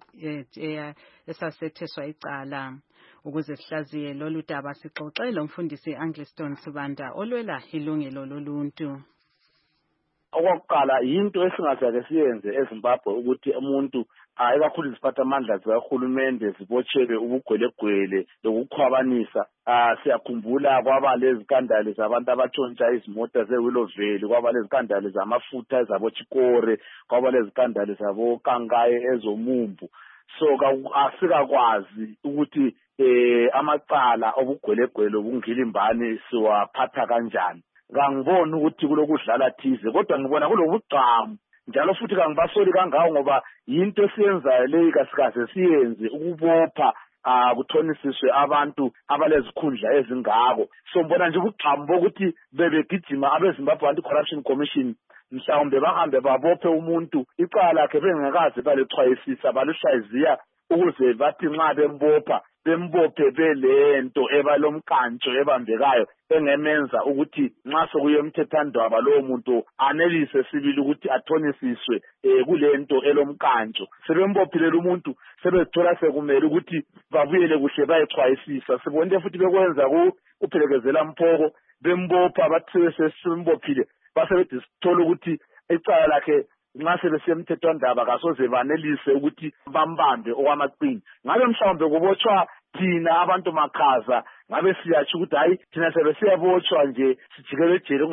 esasetheswa icala. Ukuze sihlaziye lolu daba sixoxe lo mfundisi Angliston Sibanda olwela ilungelo loluntu. Okokuqala into esingazake siyenze eZimbabwe ukuthi umuntu ikakhulu iziphathamandla zikahulumende zibotshelwe ubugwelegwele lokukhwabanisa. Siyakhumbula kwaba lezikandali zabantu abatshontsha izimota zeWillowvale, kwaba lezikandali zamafutha ezaboChikore, kwaba lezikandali zaboKangaye ezomumbu. So asikakwazi ukuthi amacala obugwelegwele obungilimbani siwaphatha kanjani. Kangiboni ukuthi kulokudlala thize kodwa ngibona kulobugcamu njalo futhi kangibasoli kangako ngoba into esiyenzayo leyi kasikaze siyenze ukubopha kuthonisiswe abantu abalezikhundla ezingako. So mbona nje ubugcamu bokuthi bebegijima abeZimbabwe Anti-Corruption Commission mhlawumbe bahambe babophe umuntu icala lakhe bengakaze balixwayisisa baluhlaziya ukuze bathi nxa bembophe belento ebalomkantsho ebambekayo engemenza ukuthi nxa sokuye emthethwandaba lowo muntu anelise sibili ukuthi athonisiswe kulento elomkantsho. Sebembophilela umuntu sebethola sekumele ukuthi babuyele kuhle bayexwayisisa. Sibonke futhi bekwenza kuphelekezela mphoko bembopha bathi sesimbophile basebethi sithola ukuthi icala lakhe nxa sebesemthethwandaba kasoze banelise ukuthi bambambe okwamaqini. Ngabe mhlawumbe kubotshwa thina abantu makhaza ngabe siyatsho ukuthi hayi thina sebesiyabotshwa nje sijikele ejele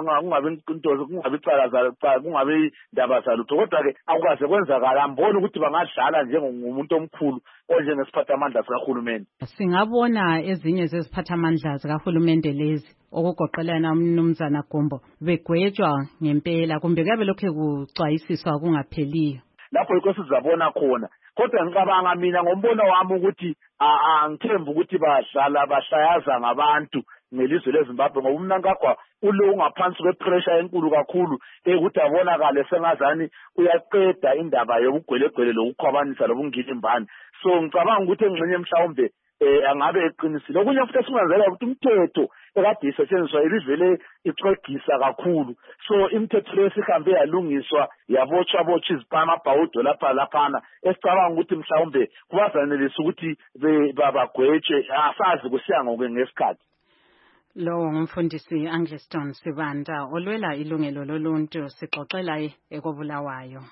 kungabe indaba zalutho kodwa-ke akukaze kwenzakala. Amboni ukuthi bangadlala njengomuntu omkhulu onjengesiphathamandla sikahulumende. Singabona ezinye zeziphathamandla zikahulumende lezi okugoqelana umnumzana Gumbo begwetshwa ngempela kumbe kuyabe lokhu kuxwayisiswa kungapheliyo. Lapho yikho sizabona khona. Kodwa ngicabanga mina ngombono wami ukuthi angithemba ukuthi bahlayaza ngabantu ngelizwe leZimbabwe ngoba uMnangagwa ulo ungaphansi kwepressure enkulu kakhulu ukuthi abonakale sengazani uyaqeda indaba yobugwelegwele lokukhwabanisa lobungilimbani. So ngicabanga ukuthi engxenye mhlawumbe angabe eqinisile. Okunye futhi esingazela ukuthi umthetho ekade isetshenziswa ilivele ixegisa kakhulu. So imithetho lesihambe yalungiswa yabotshwa izipamabhawudo laphana esicabanga ukuthi mhlawumbe kubazanelisa ukuthi babagwetshwe asazi kusiya ngesikhathi. Lo ngumfundisi Angliston Sibanda olwela ilungelo loluntu sixoxela ekobulawayo.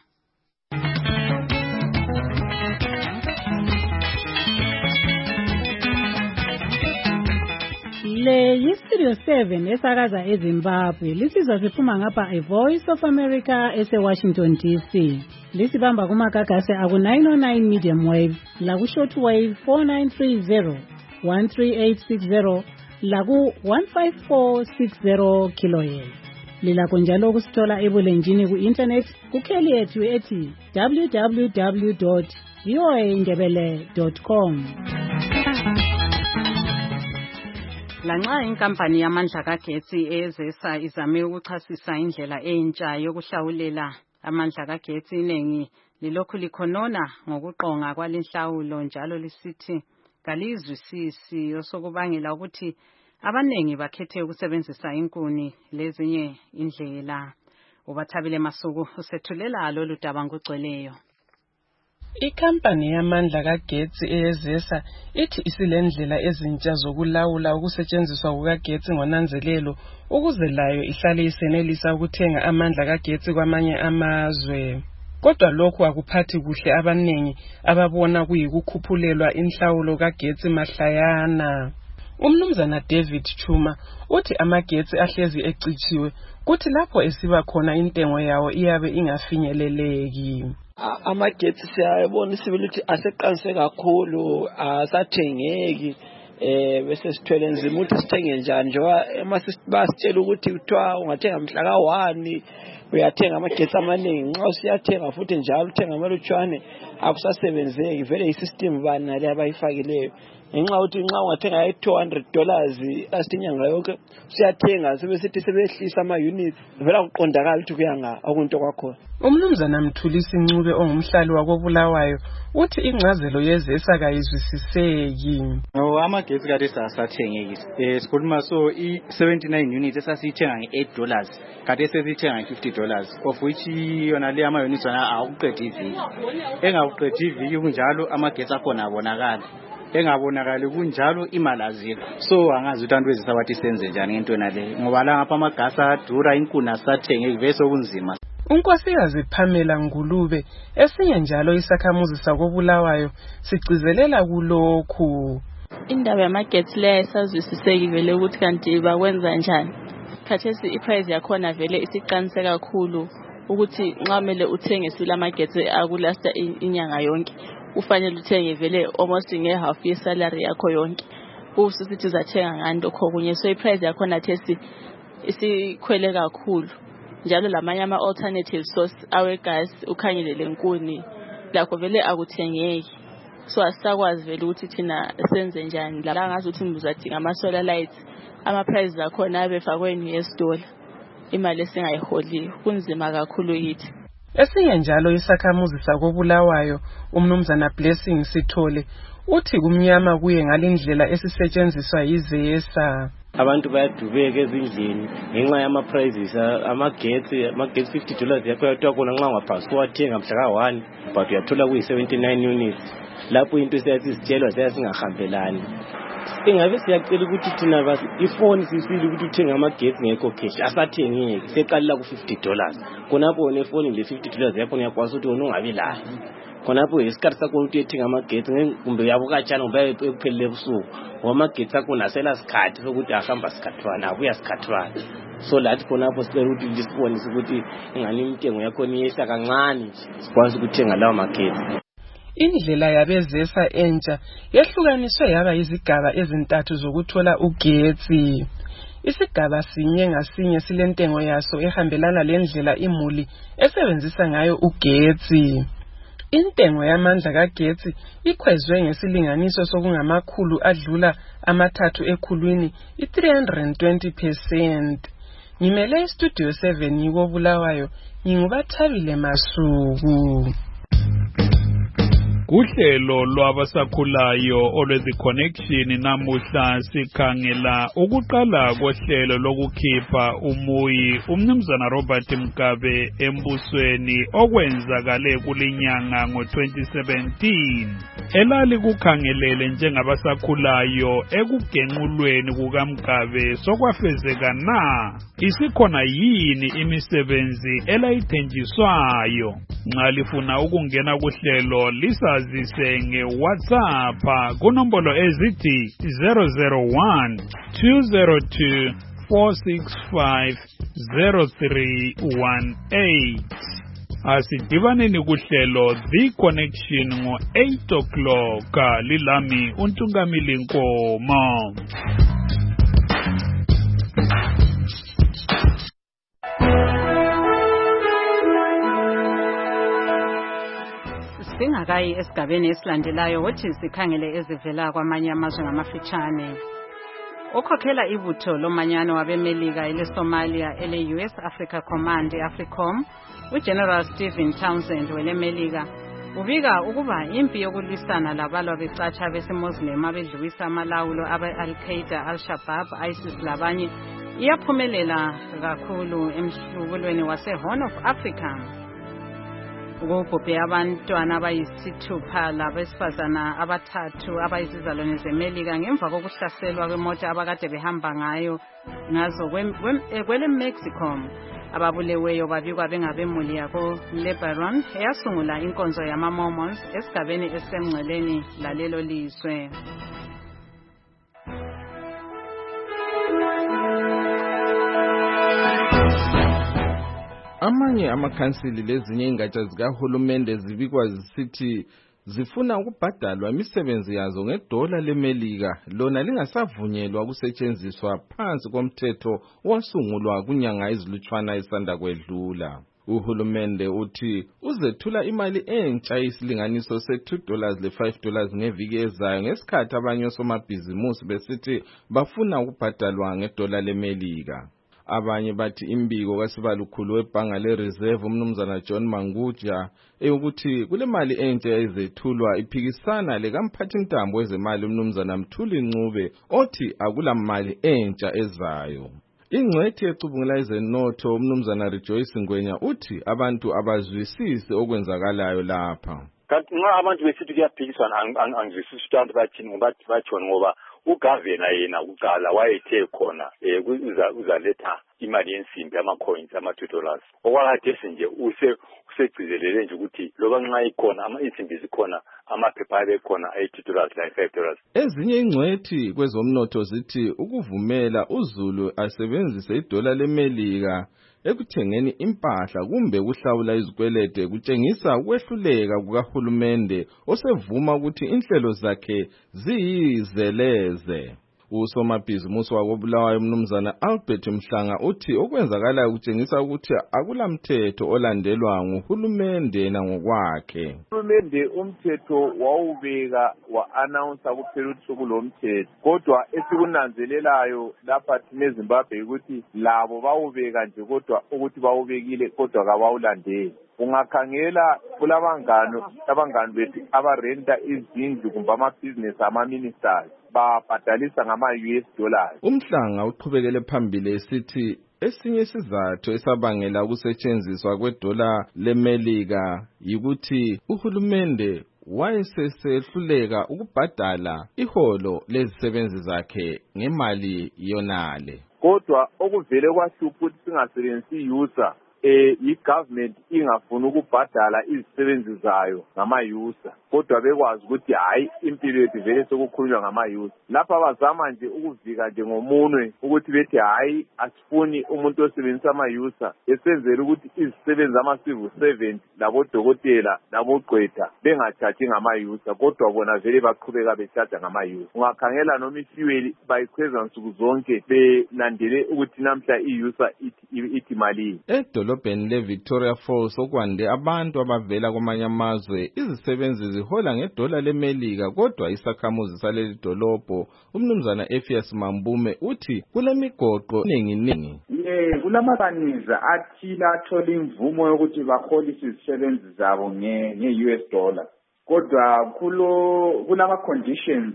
Le yiStudio 7 esakaza eZimbabwe lisizwa siphuma ngapha eVoice of America eseWashington DC. lisibamba kumagagasi aku-909 medium wave laku-short wave 4930 13860 laku-15460 kilohertz. Lilakho njalo ukusithola ebulenjini ku-internet kukheli yethu ethi www.voaindebele.com. Lanxa inkampani yamandla kagetsi ezesa izame ukuchasisa indlela entsha yokuhlawulela amandla kagetsi, iningi lilokhu likhonona ngokuqonga kwalenhlawulo njalo lisithi kalizwisisi osokubangela ukuthi abanengi bakhethe ukusebenzisa inkuni lezinye indlela. Ubathabile Masuku usethulela lolu daba ngogcweleyo. Ikhampani yamandla kagetsi eyezesa ithi isilendlela ezintsha zokulawula ukusetshenziswa kukagetsi ngonanzelelo ukuze layo ihlale isenelisa ukuthenga amandla kagetsi kwamanye amazwe. Kodwa lokhu akuphathi kuhle abanengi ababona kuyikukhuphulelwa inhlawulo kagetsi mahlayana. Umnumzana David Chuma uthi amagetsi ahlezi ecitshiwe kuthi lapho esiba khona intengo yawo iyabe ingafinyeleleki. Amagetsi siyabona sibili ukuthi aseqanise kakhulu, asathengeki, bese sithwele nzima ukuthi sithenge njani njengoba basitshela ukuthi kuthiwa ungathenga mhla ka-1 uyathenga amagetsi amaningi. Nxa usiyathenga futhi njalo uthenga amalutshwane akusasebenzeki, vele i-system bani nale abayifakileyo. Ngenxa ukuthi nxa ungathenga $200 asinyanga yonke siyathenga sebesithi sebehlisa ama-units, vele akuqondakala ukuthi kuyanga akunto kwakhona. Umnumzana Mthulisi Ncube ongumhlali wakobulawayo uthi ingcazelo yezesa kayizwisiseki. Amagetsi kade sasathengeki. Sikhuluma so i-79 units esasiyithenga nge$8 kade sesiyithenga nge$50, of which yona le ama-units wona awuqeda iviki. Engawuqeda iviki kunjalo amagetsi akhona abonakala. Engabonakali kunjalo imali azikho. So angazi ukuthi abantu bezisa bathi senze njani ngento nale ngoba la ngapha amagasi adura, inkuni asathengeki, vese okunzima. Unkosikazi Pamela Ngulube esinye njalo isakhamuzi sakobulawayo sigcizelela kulokhu. Indaba yamagetsi leya isazwisiseki vele ukuthi kanti bakwenza njani. Khathesi iprice yakhona vele isiqanise kakhulu ukuthi nxa kumele uthenge silamagetsi akulasta inyanga yonke ufanele uthenge vele almost nge-half ye-salary yakho yonke. Ususithi uzathenga ngani lokho kunye, so iprice yakhona thesi isikhwele kakhulu. Njalo lamanye ama-alternative source awegas ukhangele lenkuni lakho vele akuthengeki. So asisakwazi vele ukuthi thina senze njani. La ngazi ukuthi uzadinga ama-solar lights, ama-prices akhona abefakwe $, imali esingayiholiyo, kunzima kakhulu yithi. Esinye njalo isakhamuzi sakobulawayo umnumzana Blessing Sithole uthi kumnyama kuye ngalindlela esisetshenziswa yizesa. Abantu bayadubeka ezindlini ngenxa yama-prices amagetsi $50 yakho yathiwa khona nxa ungaphasi wathenga mhla ka-1 but uyathola kuyi-79 units. Lapho into siyathi sitshelwa singahambelani. Ingabe siyacela ukuthi thina ifoni sisile ukuthi uthenga amagetsi ngekho cash asathengeki, seqalela ku-$50. Khonapho nefoni le $50 yakho uyakwazi ukuthi wona ungabi layo. Khonapho isikhathi sakho ukuthi uyethenga amagetsi kumbe uyabukatshana ngoba ekuphelele ebusuku ngoba amagetsi akho nasela sikhathi sokuthi ahamba sikhathwana abuya sikhathwana. So lathi khonapho sicela ukuthi lisibonise ukuthi ingani intengo yakhona iyehla kancane nje sikwazi ukuthenga lawo magetsi. Indlela yabezesa entsha yehlukaniswe yaba izigaba ezintathu zokuthola ugetsi. Isigaba sinye ngasinye silentengo yaso ehambelana lendlela imuli esebenzisa ngayo ugetsi. Intengo yamandla kagetsi ikhwezwe ngesilinganiso sokungamakhulu adlula amathathu ekhulwini i-320%. Ngimele istudio 7 yikobulawayo ngingubathabile Masuku. Kuhlelo lwabasakhulayo olwezi connection namuhla sikhangela ukuqala kohlelo lokukhipha umuyi umnumzana Robert Mugabe embusweni okwenzakale kulinyanga ngo-2017 elali kukhangelele njengabasakhulayo ekugenqulweni kukaMugabe sokwafezeka na isikhona yini imisebenzi elayithenjiswayo. Nxa lifuna ukungena kuhlelo lisazise nge-WhatsApp kunombolo ezithi 001 202 465 0318. Asidibaneni kuhlelo The Connection ngo-8 o'clock. Lilami uNtungamili Nkomo. Singakayi esigabeni esilandelayo wothi sikhangele ezivela kwamanye amazwe ngamafitshane. Ukhokhela ibutho lomanyano wabemelika ele-Somalia ele-US Africa Command AFRICOM, uGeneral Stephen Townsend welemelika ubika ukuba impi yokulwisana labalwa becatsha bese-Muslim abedluwisa amalawulo abe-Al-Qaeda, Al-Shabaab, ISIS labanye iyaphumelela kakhulu emhlubulweni wase-Horn of Africa. Ukubhubhe abantwana abayisithupha labesifazana abathathu abayizizalwane zemelika ngemva kokuhlaselwa kwemota abakade behamba ngazo kwele-Mexico. Ababuleweyo babikwa bengabemuli yako-Lebanon eyasungula inkonzo yama-Mormons esigabeni esisemngceleni lalelo lizwe. Amanye amakhansili lezinye ingatsha zikahulumende zibikwa zisithi zifuna ukubhadalwa imisebenzi yazo ngedola lemelika lona lingasavunyelwa ukusetshenziswa phansi komthetho wasungulwa kunyanga ezilutshwana esanda kwedlula. Uhulumende uthi uzethula imali entsha isilinganiso se$2 le$5 ngeviki ezayo ngesikhathi abanye osomabhizimusi besithi bafuna ukubhadalwa ngedola lemelika. Abanye bathi imbiko kasibalukhulu webhanga le-Reserve umnumzana John Manguja ukuthi kule mali entsha ezethulwa iphikisana lekamphathintambo wezemali umnumzana Mthuli Ncube othi akula mali entsha ezayo. Ingcwethi ecubungula ezenotho umnumzana Rejoice Ngwenya uthi abantu abazwisisi okwenzakalayo lapha. Kanti nxa abantu besithi kuyaphikisana angizwisisi ukuthi abantu bathini ngoba ugavana yena uqala wayethe khona uzaletha imali yensimbi ama-coins ama-$2 okwakhathesi nje usegcizelele nje ukuthi loba nxa ikhona insimbi zikhona amaphepha abekhona $2 $5. Ezinye ingcwethi kwezomnotho zithi ukuvumela uZulu asebenzise idola lemelika ekuthengeni impahla kumbe ukuhlawula izikwelede kutshengisa ukwehluleka kukahulumende osevuma ukuthi inhlelo zakhe ziyizeleze. Usomabhizimusi wakobulawayo umnumzana Albert Mhlanga uthi okwenzakalayo kutshengisa ukuthi akulamthetho olandelwa nguhulumende nangokwakhe. Uhulumende umthetho wawubeka wa-announce kuphela ukuthi kulomthetho, kodwa esikunanzelelayo lapha thina eZimbabwe ukuthi labo bawubeka nje kodwa ukuthi bawubekile kodwa kabawulandeli. Ungakhangela kulabangani bethu abarenta izindlu kumbe amabhizinesi ama-ministers babhadalisa ngama-US dollars. Umhlanga uqhubekele phambili esithi esinye isizathu esabangela ukusetshenziswa kwedola lemelika yikuthi uhulumende wayesehluleka ukubhadala iholo lezisebenzi zakhe ngemali yonale. Kodwa okuvele kwahlupha ukuthi singasebenzisi i-user i-government ingafuni ukubhadala izisebenzi zayo ngama-user, kodwa bekwazi ukuthi hayi impilo yethu vele sokukhulunywa ngama-user. Lapha bazama nje ukuvika nje ngomunwe ukuthi bethi hayi asifuni umuntu osebenzisa ama-user, esenzela ukuthi izisebenzi ama-civil servant labodokotela labogqwetha bengatshaji ngama-user, kodwa bona vele baqhubeka betshaja ngama-user. Ungakhangela noma ifuel bayikhweza nsuku zonke belandele ukuthi namhla i-user ithi malini. Edolobheni le-Victoria Falls okwande abantu abavela kwamanye amazwe izisebenzi zihola ngedola lemelika, kodwa isakhamuzi saleli dolobho umnumzana Effias Mambume uthi kulemigoqo eningi. Kulamabaniza athile athola imvumo yokuthi baholise izisebenzi zabo nge-US dollar, kodwa kulama-conditions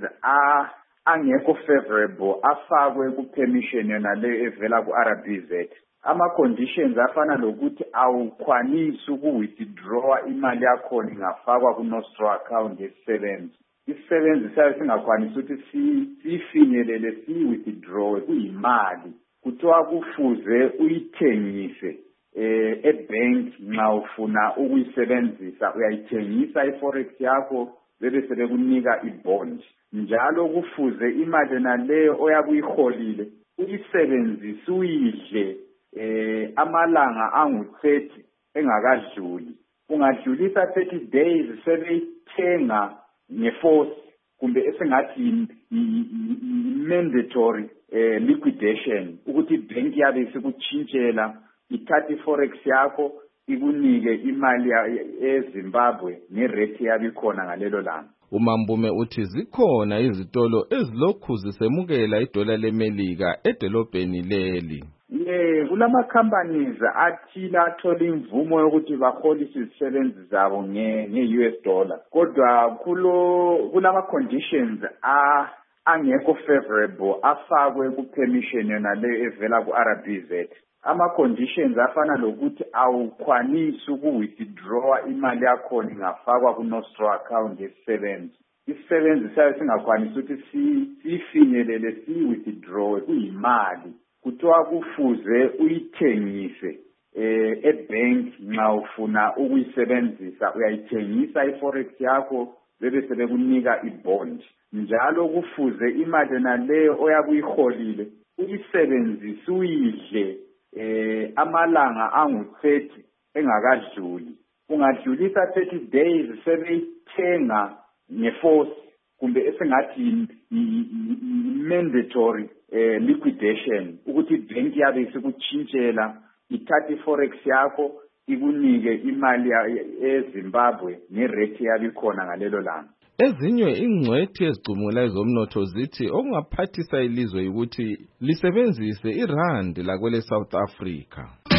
angekho favorable afakwe ku-permission yona le evela ku-RBZ. Ama-conditions afana lokuthi awukwanisi uku-withdraw imali yakhona ingafakwa ku-nostro account yesisebenzi. Isisebenzi sayo singakwanisi ukuthi siyifinyelele siyi-withdraw kuyimali. Kuthiwa kufuze uyithengise ebank nxa ufuna ukuyisebenzisa, uyayithengisa i-forex yakho bebe sebekunika i-bond. Njalo kufuze imali naleyo oyakuyiholile uyisebenzise uyidle amalanga angu-30 engakadluli. Ungadlulisa 30 days sebeyithenga ngeforce kumbe esengathi mandatory liquidation ukuthi bank yabe isikutshintshela ithathe forex yakho ikunike imali eZimbabwe nerate yabe ikhona ngalelo langa. uMambume uthi zikhona izitolo ezilokhu zisemukela idola lemelika edolobheni leli. Kulama companies athila athola imvumo yokuthi baholise izisebenzi zabo nge-US dollar. Kodwa kulama conditions angekho favorable afakwe ku-permission yona le evela ku-RBZ. Ama-conditions afana lokuthi awukwanisi uku-withdraw imali yakhona ingafakwa ku-nostro account yesisebenzi. Isisebenzi sayo singakwanisi ukuthi sifinyelele si-withdraw kuyimali. Kuthiwa kufuze uyithengise ebank nxa ufuna ukuyisebenzisa uyayithengisa iforex yakho bebe sebekunika ibond. Njalo kufuze imali naleyo oyakuyiholile uyisebenzise uyidle amalanga angu-30 engakadluli. Ungadlulisa 30 days sebeyithenga ngeforce kumbe esengathi mandatory liquidation ukuthi bank yabe isikutshintshela ithathe forex yakho ikunike imali eZimbabwe nerate yabe ikhona ngalelo langa. Ezinye ingcwethi ezicumulayo zomnotho zithi okungaphathisa ilizwe ukuthi lisebenzise irand lakwele South Africa.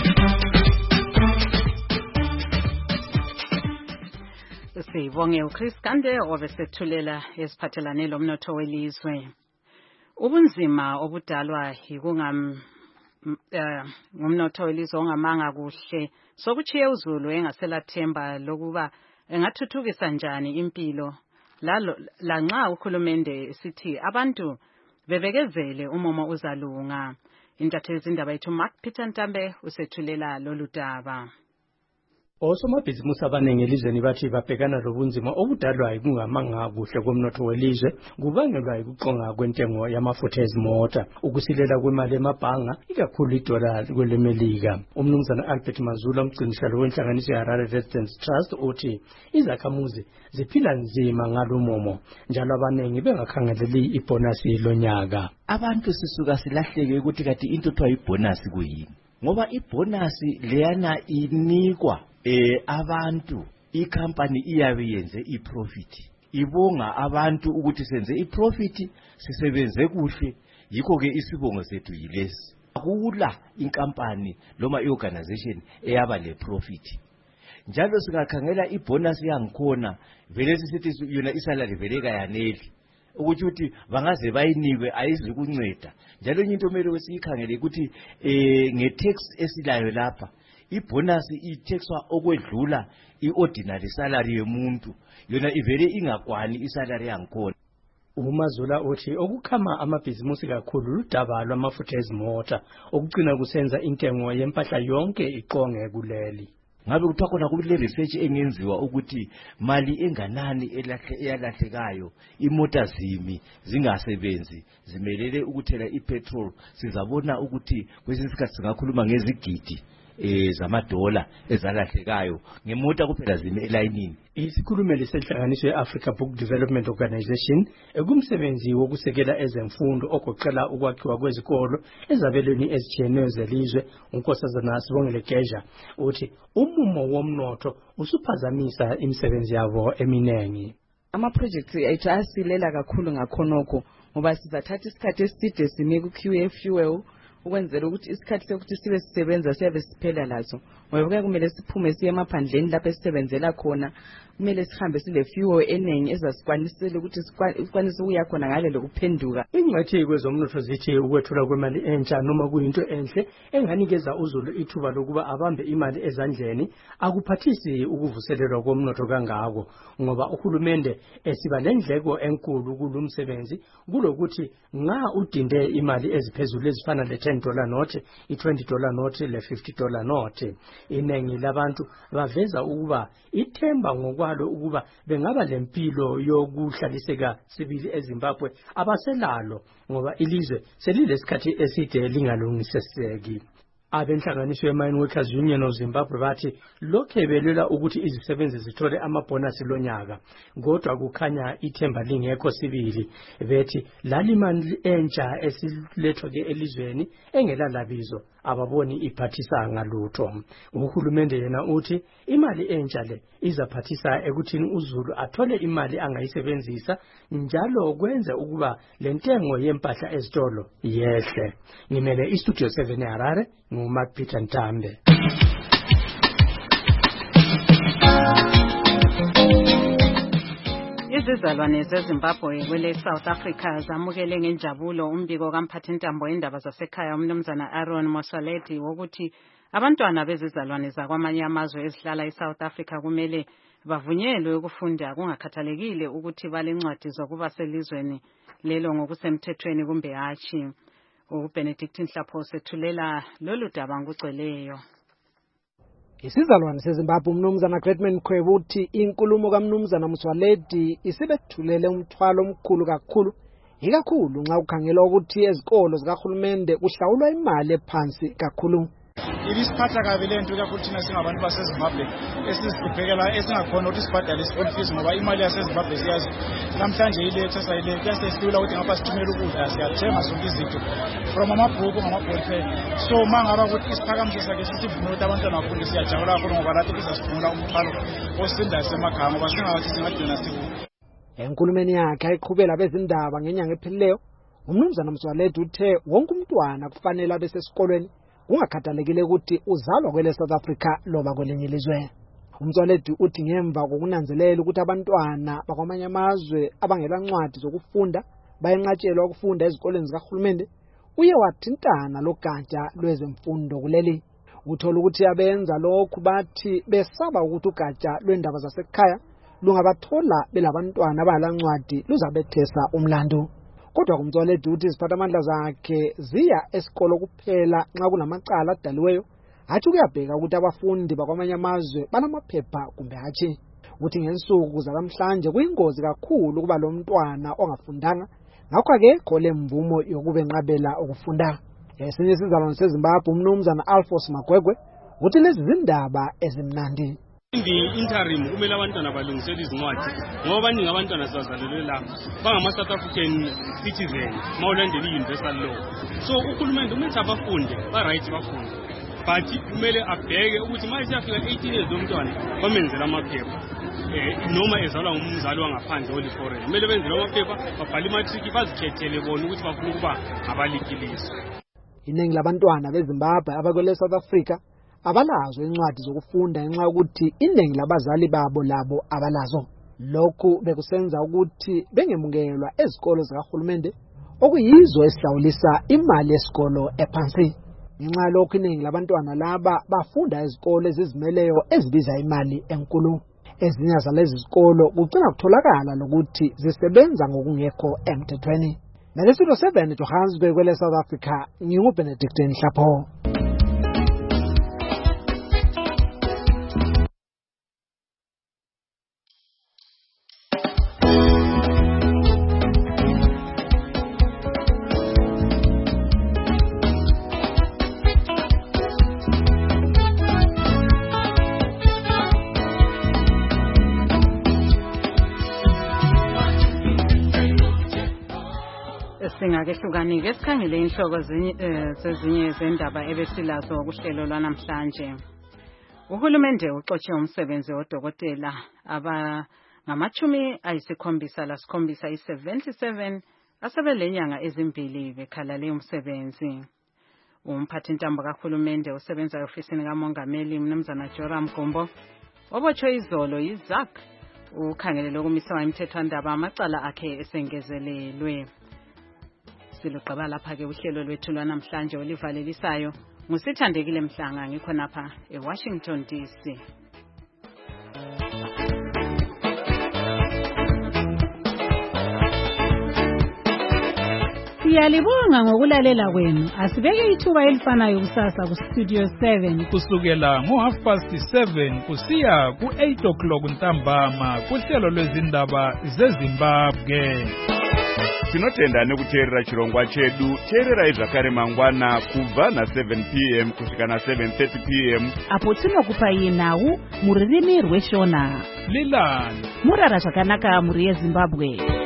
Sibonge uChris Kande obesethulela esiphathelane lomnotho welizwe. Ubunzima obudalwa ngumnotho welizwe ongamanga kuhle sokuchiye uZulu engaselathemba lokuba engathuthukisa njani impilo lanxa ukhulumende sithi abantu bebekezele umomo uzalunga. Intatheli indaba yethu Mark Peter Ntambe usethulela lolu daba. Osomabhizimusi abaningi elizweni bathi babhekana lobunzima obudalwa kungamanga kuhle komnotho welizwe kubangelwa ukuqonga kwentengo yamafutha ezimota, ukusilela kwemali emabhanga ikakhulu idola kwelemelika. Umnumzana Albert Mazula umgcinisihlalo wenhlanganiso yeHarare Residents Trust uthi izakhamuzi ziphila nzima ngalomomo njalo abaningi bengakhangeleli ibonasi lonyaka. Abantu sisuka silahleke ukuthi kati into ethiwa ibonasi kuyini, ngoba ibonasi leyana inikwa abantu ikhampani iyabe yenze iprofit, ibonga abantu ukuthi senze iprofit sisebenze kuhle, yikho ke isibongo sethu yilesi. Akula inkampani noma iorganization eyaba le profit. Njalo singakhangela ibonus yangikhona vele sisithi yona isalary vele kayaneli ukuthi bangaze bayinikwe ayizukunceda. Njalo into kumele wesiyikhangele ukuthi nge-tax esilayo lapha ibonus itaxwa okwedlula iordinary salary yomuntu, yona ivele ingakwani isalary yangikhona. uMazula uthi okukhama amabhizimusi kakhulu ludaba lwamafutha ezimota okucina kusenza intengo yempahla yonke iqonge kuleli. Ngabe kuthiwa khona kule research engenziwa ukuthi mali enganani eyalahlekayo imota zimi zingasebenzi zimelele ukuthela ipetrol, sizabona ukuthi kwesinye isikhathi singakhuluma ngezigidi zamadola ezalahlekayo ngemota kuphela zimi elayinini. Isikhulumeli senhlanganiso ye-Africa Book Development Organization ekumsebenzi wokusekela ezemfundo ogoqela ukwakhiwa kwezikolo ezabelweni ezitshiyeneyo zelizwe, uNkosazana Sibongile Geja uthi umumo womnotho usuphazamisa imisebenzi yabo eminengi. Ama-projects ethu asilela kakhulu ngakhonokho ngoba sizathatha isikhathi eside sime ku-QA fuel ukwenzela ukuthi isikhathi sokuthi sibe sisebenza siyabe siphela lazo, ngoba kumele siphume siye emaphandleni lapho esisebenzela khona, kumele sihambe sile fuel eningi ezasikwanisela ukuthi sikwanise ukuya khona ngale lokuphenduka. Ingcwethi kwezomnotho zithi ukwethula kwemali entsha noma kuyinto enhle enganikeza uZulu ithuba lokuba abambe imali ezandleni akuphathisi ukuvuselelwa komnotho kangako, ngoba uhulumende esiba lendleko enkulu kulumsebenzi kulokuthi nxa udinde imali eziphezulu ezifana le$10 note, i$20 note, le$50 note. Inengi labantu baveza ukuba ithemba ngokwalo ukuba bengaba lempilo yokuhlaliseka sibili eZimbabwe abaselalo ngoba ilizwe selilesikhathi eside lingalungiseseki. abenhlanganiso ye-Mine Workers Union of Zimbabwe bathi lokhu belwela ukuthi izisebenzi zithole amabhonasi lonyaka, kodwa kukhanya ithemba lingekho sibili. Bethi lali mali entsha esilethwa-ke elizweni engelalabizo ababoni iphathisa ngalutho. Uhulumende yena uthi imali entsha le izaphathisa ekuthini uZulu athole imali angayisebenzisa njalo kwenze ukuba lentengo yempahla ezitolo yehle. Ngimele iStudio 7 eHarare, nguMark Peter Ntambe. Izizalwane zeZimbabwe kwele South Africa zamukele ngenjabulo umbiko kamphathintambo indaba zasekhaya umnumzana Aaron Motsoaledi wokuthi abantwana bezizalwane zakwamanye amazwe ezihlala eSouth Africa kumele bavunyelwe ukufunda kungakhathalekile ukuthi balencwadi zokuba selizweni lelo ngokusemthethweni kumbe hatshi. uBenedict Nhlapho sethulela lolu daba ngugcweleyo. Isizalwane seZimbabwe umnumzana Gretman Khwebu uthi inkulumo kaMnumzana Motsoaledi isibethulele umthwalo omkhulu kakhulu, ikakhulu nxa ukhangelwa ukuthi ezikolo zikahulumende kuhlawulwa imali ephansi kakhulu. Ibisiphatha kabi lento kakhulu thina singabantu baseZimbabwe esizibhekela esingakhona ukuthi sibhadale i-school fees ngoba imali yaseZimbabwe siyazi namhlanje iletha sayileta yasesitula ukuthi ngapha sithumela ukudla siyathenga zonke izinto from amabhuku ngamabhokisi. So mangaba ukuthi isiphakamiso sakhe sithi vumelana ukuthi abantwana bafunde siyajabula kakhulu ngoba lathi kuzasiphungula umthwalo osindayo semakhaya ngoba singawathi singadina sikude. Enkulumeni yakhe ayiqhubela bezindaba ngenyanga ephelileyo, umnumzana Motsoaledi uthe wonke umntwana kufanele abe sesikolweni kungakhathalekile ukuthi uzalwa kwele South Africa loba kwelinye ilizwe. Motsoaledi uthi ngemva kokunanzelela ukuthi abantwana bakwamanye amazwe abangela ncwadi zokufunda bayenqatshelwa ukufunda ezikoleni zikahulumende, uye wathintana logatsha lwezemfundo kuleli. Uthola ukuthi abenza lokhu bathi besaba ukuthi ugatsha lwendaba zasekhaya lungabathola belabantwana abalancwadi luzabethesa umlando. Kodwa uMotsoaledi uthi iziphathamandla zakhe ziya esikolo kuphela nxa kunamacala adaliweyo, hatshi kuyabheka ukuthi abafundi bakwamanye amazwe banamaphepha kumbe hatshi. Uthi ngensuku zalamhlanje kuyingozi kakhulu kuba lo mntwana ongafundanga, ngakho-ke khole mvumo yokubenqabela ukufunda. Esinye isizalwane seZimbabwe umnumzana Alphonse Magwegwe uthi lezi zindaba ezimnandi. Interim kumele abantwana balungisele izincwadi ngoba abaningi abantwana sibazalelwe lapha bangama-South African citizen mawulandela i-universal law. So uhulumende umethi abafunde ba-right bafunde, but kumele abheke ukuthi ma isiyafika 18 years omntwana bamenzela amaphepha noma ezalwa ngumzali wangaphandle oli-foreign kumele benzele amaphepha, babhale imatriki bazikhethele bona ukuthi bafuna ukuba ngabalikiliso. Iningi labantwana beZimbabwe abakwele South Africa abalazo incwadi zokufunda ngenxa yokuthi iningi labazali babo labo abalazo. Lokhu bekusenza ukuthi bengemukelwa ezikolo zikahulumende okuyizo esihlawulisa imali yesikolo ephansi. Ngenxa lokhu iningi labantwana laba bafunda ezikolo ezizimeleyo ezibiza imali enkulu. Ezinye zalezi zikolo kugcina kutholakala lokuthi zisebenza ngokungekho emthethweni. Nalestudio 7 Johannesburg kwele South Africa, nginguBenedict Nhlapho. Singakehlukanike sikhangele inhloko zezinye zendaba ebesilazo kuhlelo lwanamhlanje. Uhulumende uxotshe umsebenzi wodokotela i-77 asebelenyanga ezimbili bekhalale umsebenzi. Umphathintambo kahulumende osebenza e-ofisini kamongameli umnumzana Joram Gumbo obotshwe izolo yiZAK ukhangelele ukumisa imithethwandaba amacala akhe esengezelelwe. Siluqaba lapha-ke uhlelo lwethu lwanamhlanje olivalelisayo nguSithandekile Mhlanga ngikho napha eWashington DC. Siyalibonga ngokulalela kwenu. Asibeke ithuba elifanayo kusasa kuStudio 7 kusukela ngo7:30 kusiya ku8 o'clock ntambama kuhlelo lwezindaba zeZimbabwe. tinotenda nekuteerera chirongwa chedu. Teererai zvakare mangwana kubva na7 p.m. kusvika na7:30 p.m. apo tinokupai nhau muririmi rweshona. Lilani murara zvakanaka muri yeZimbabwe.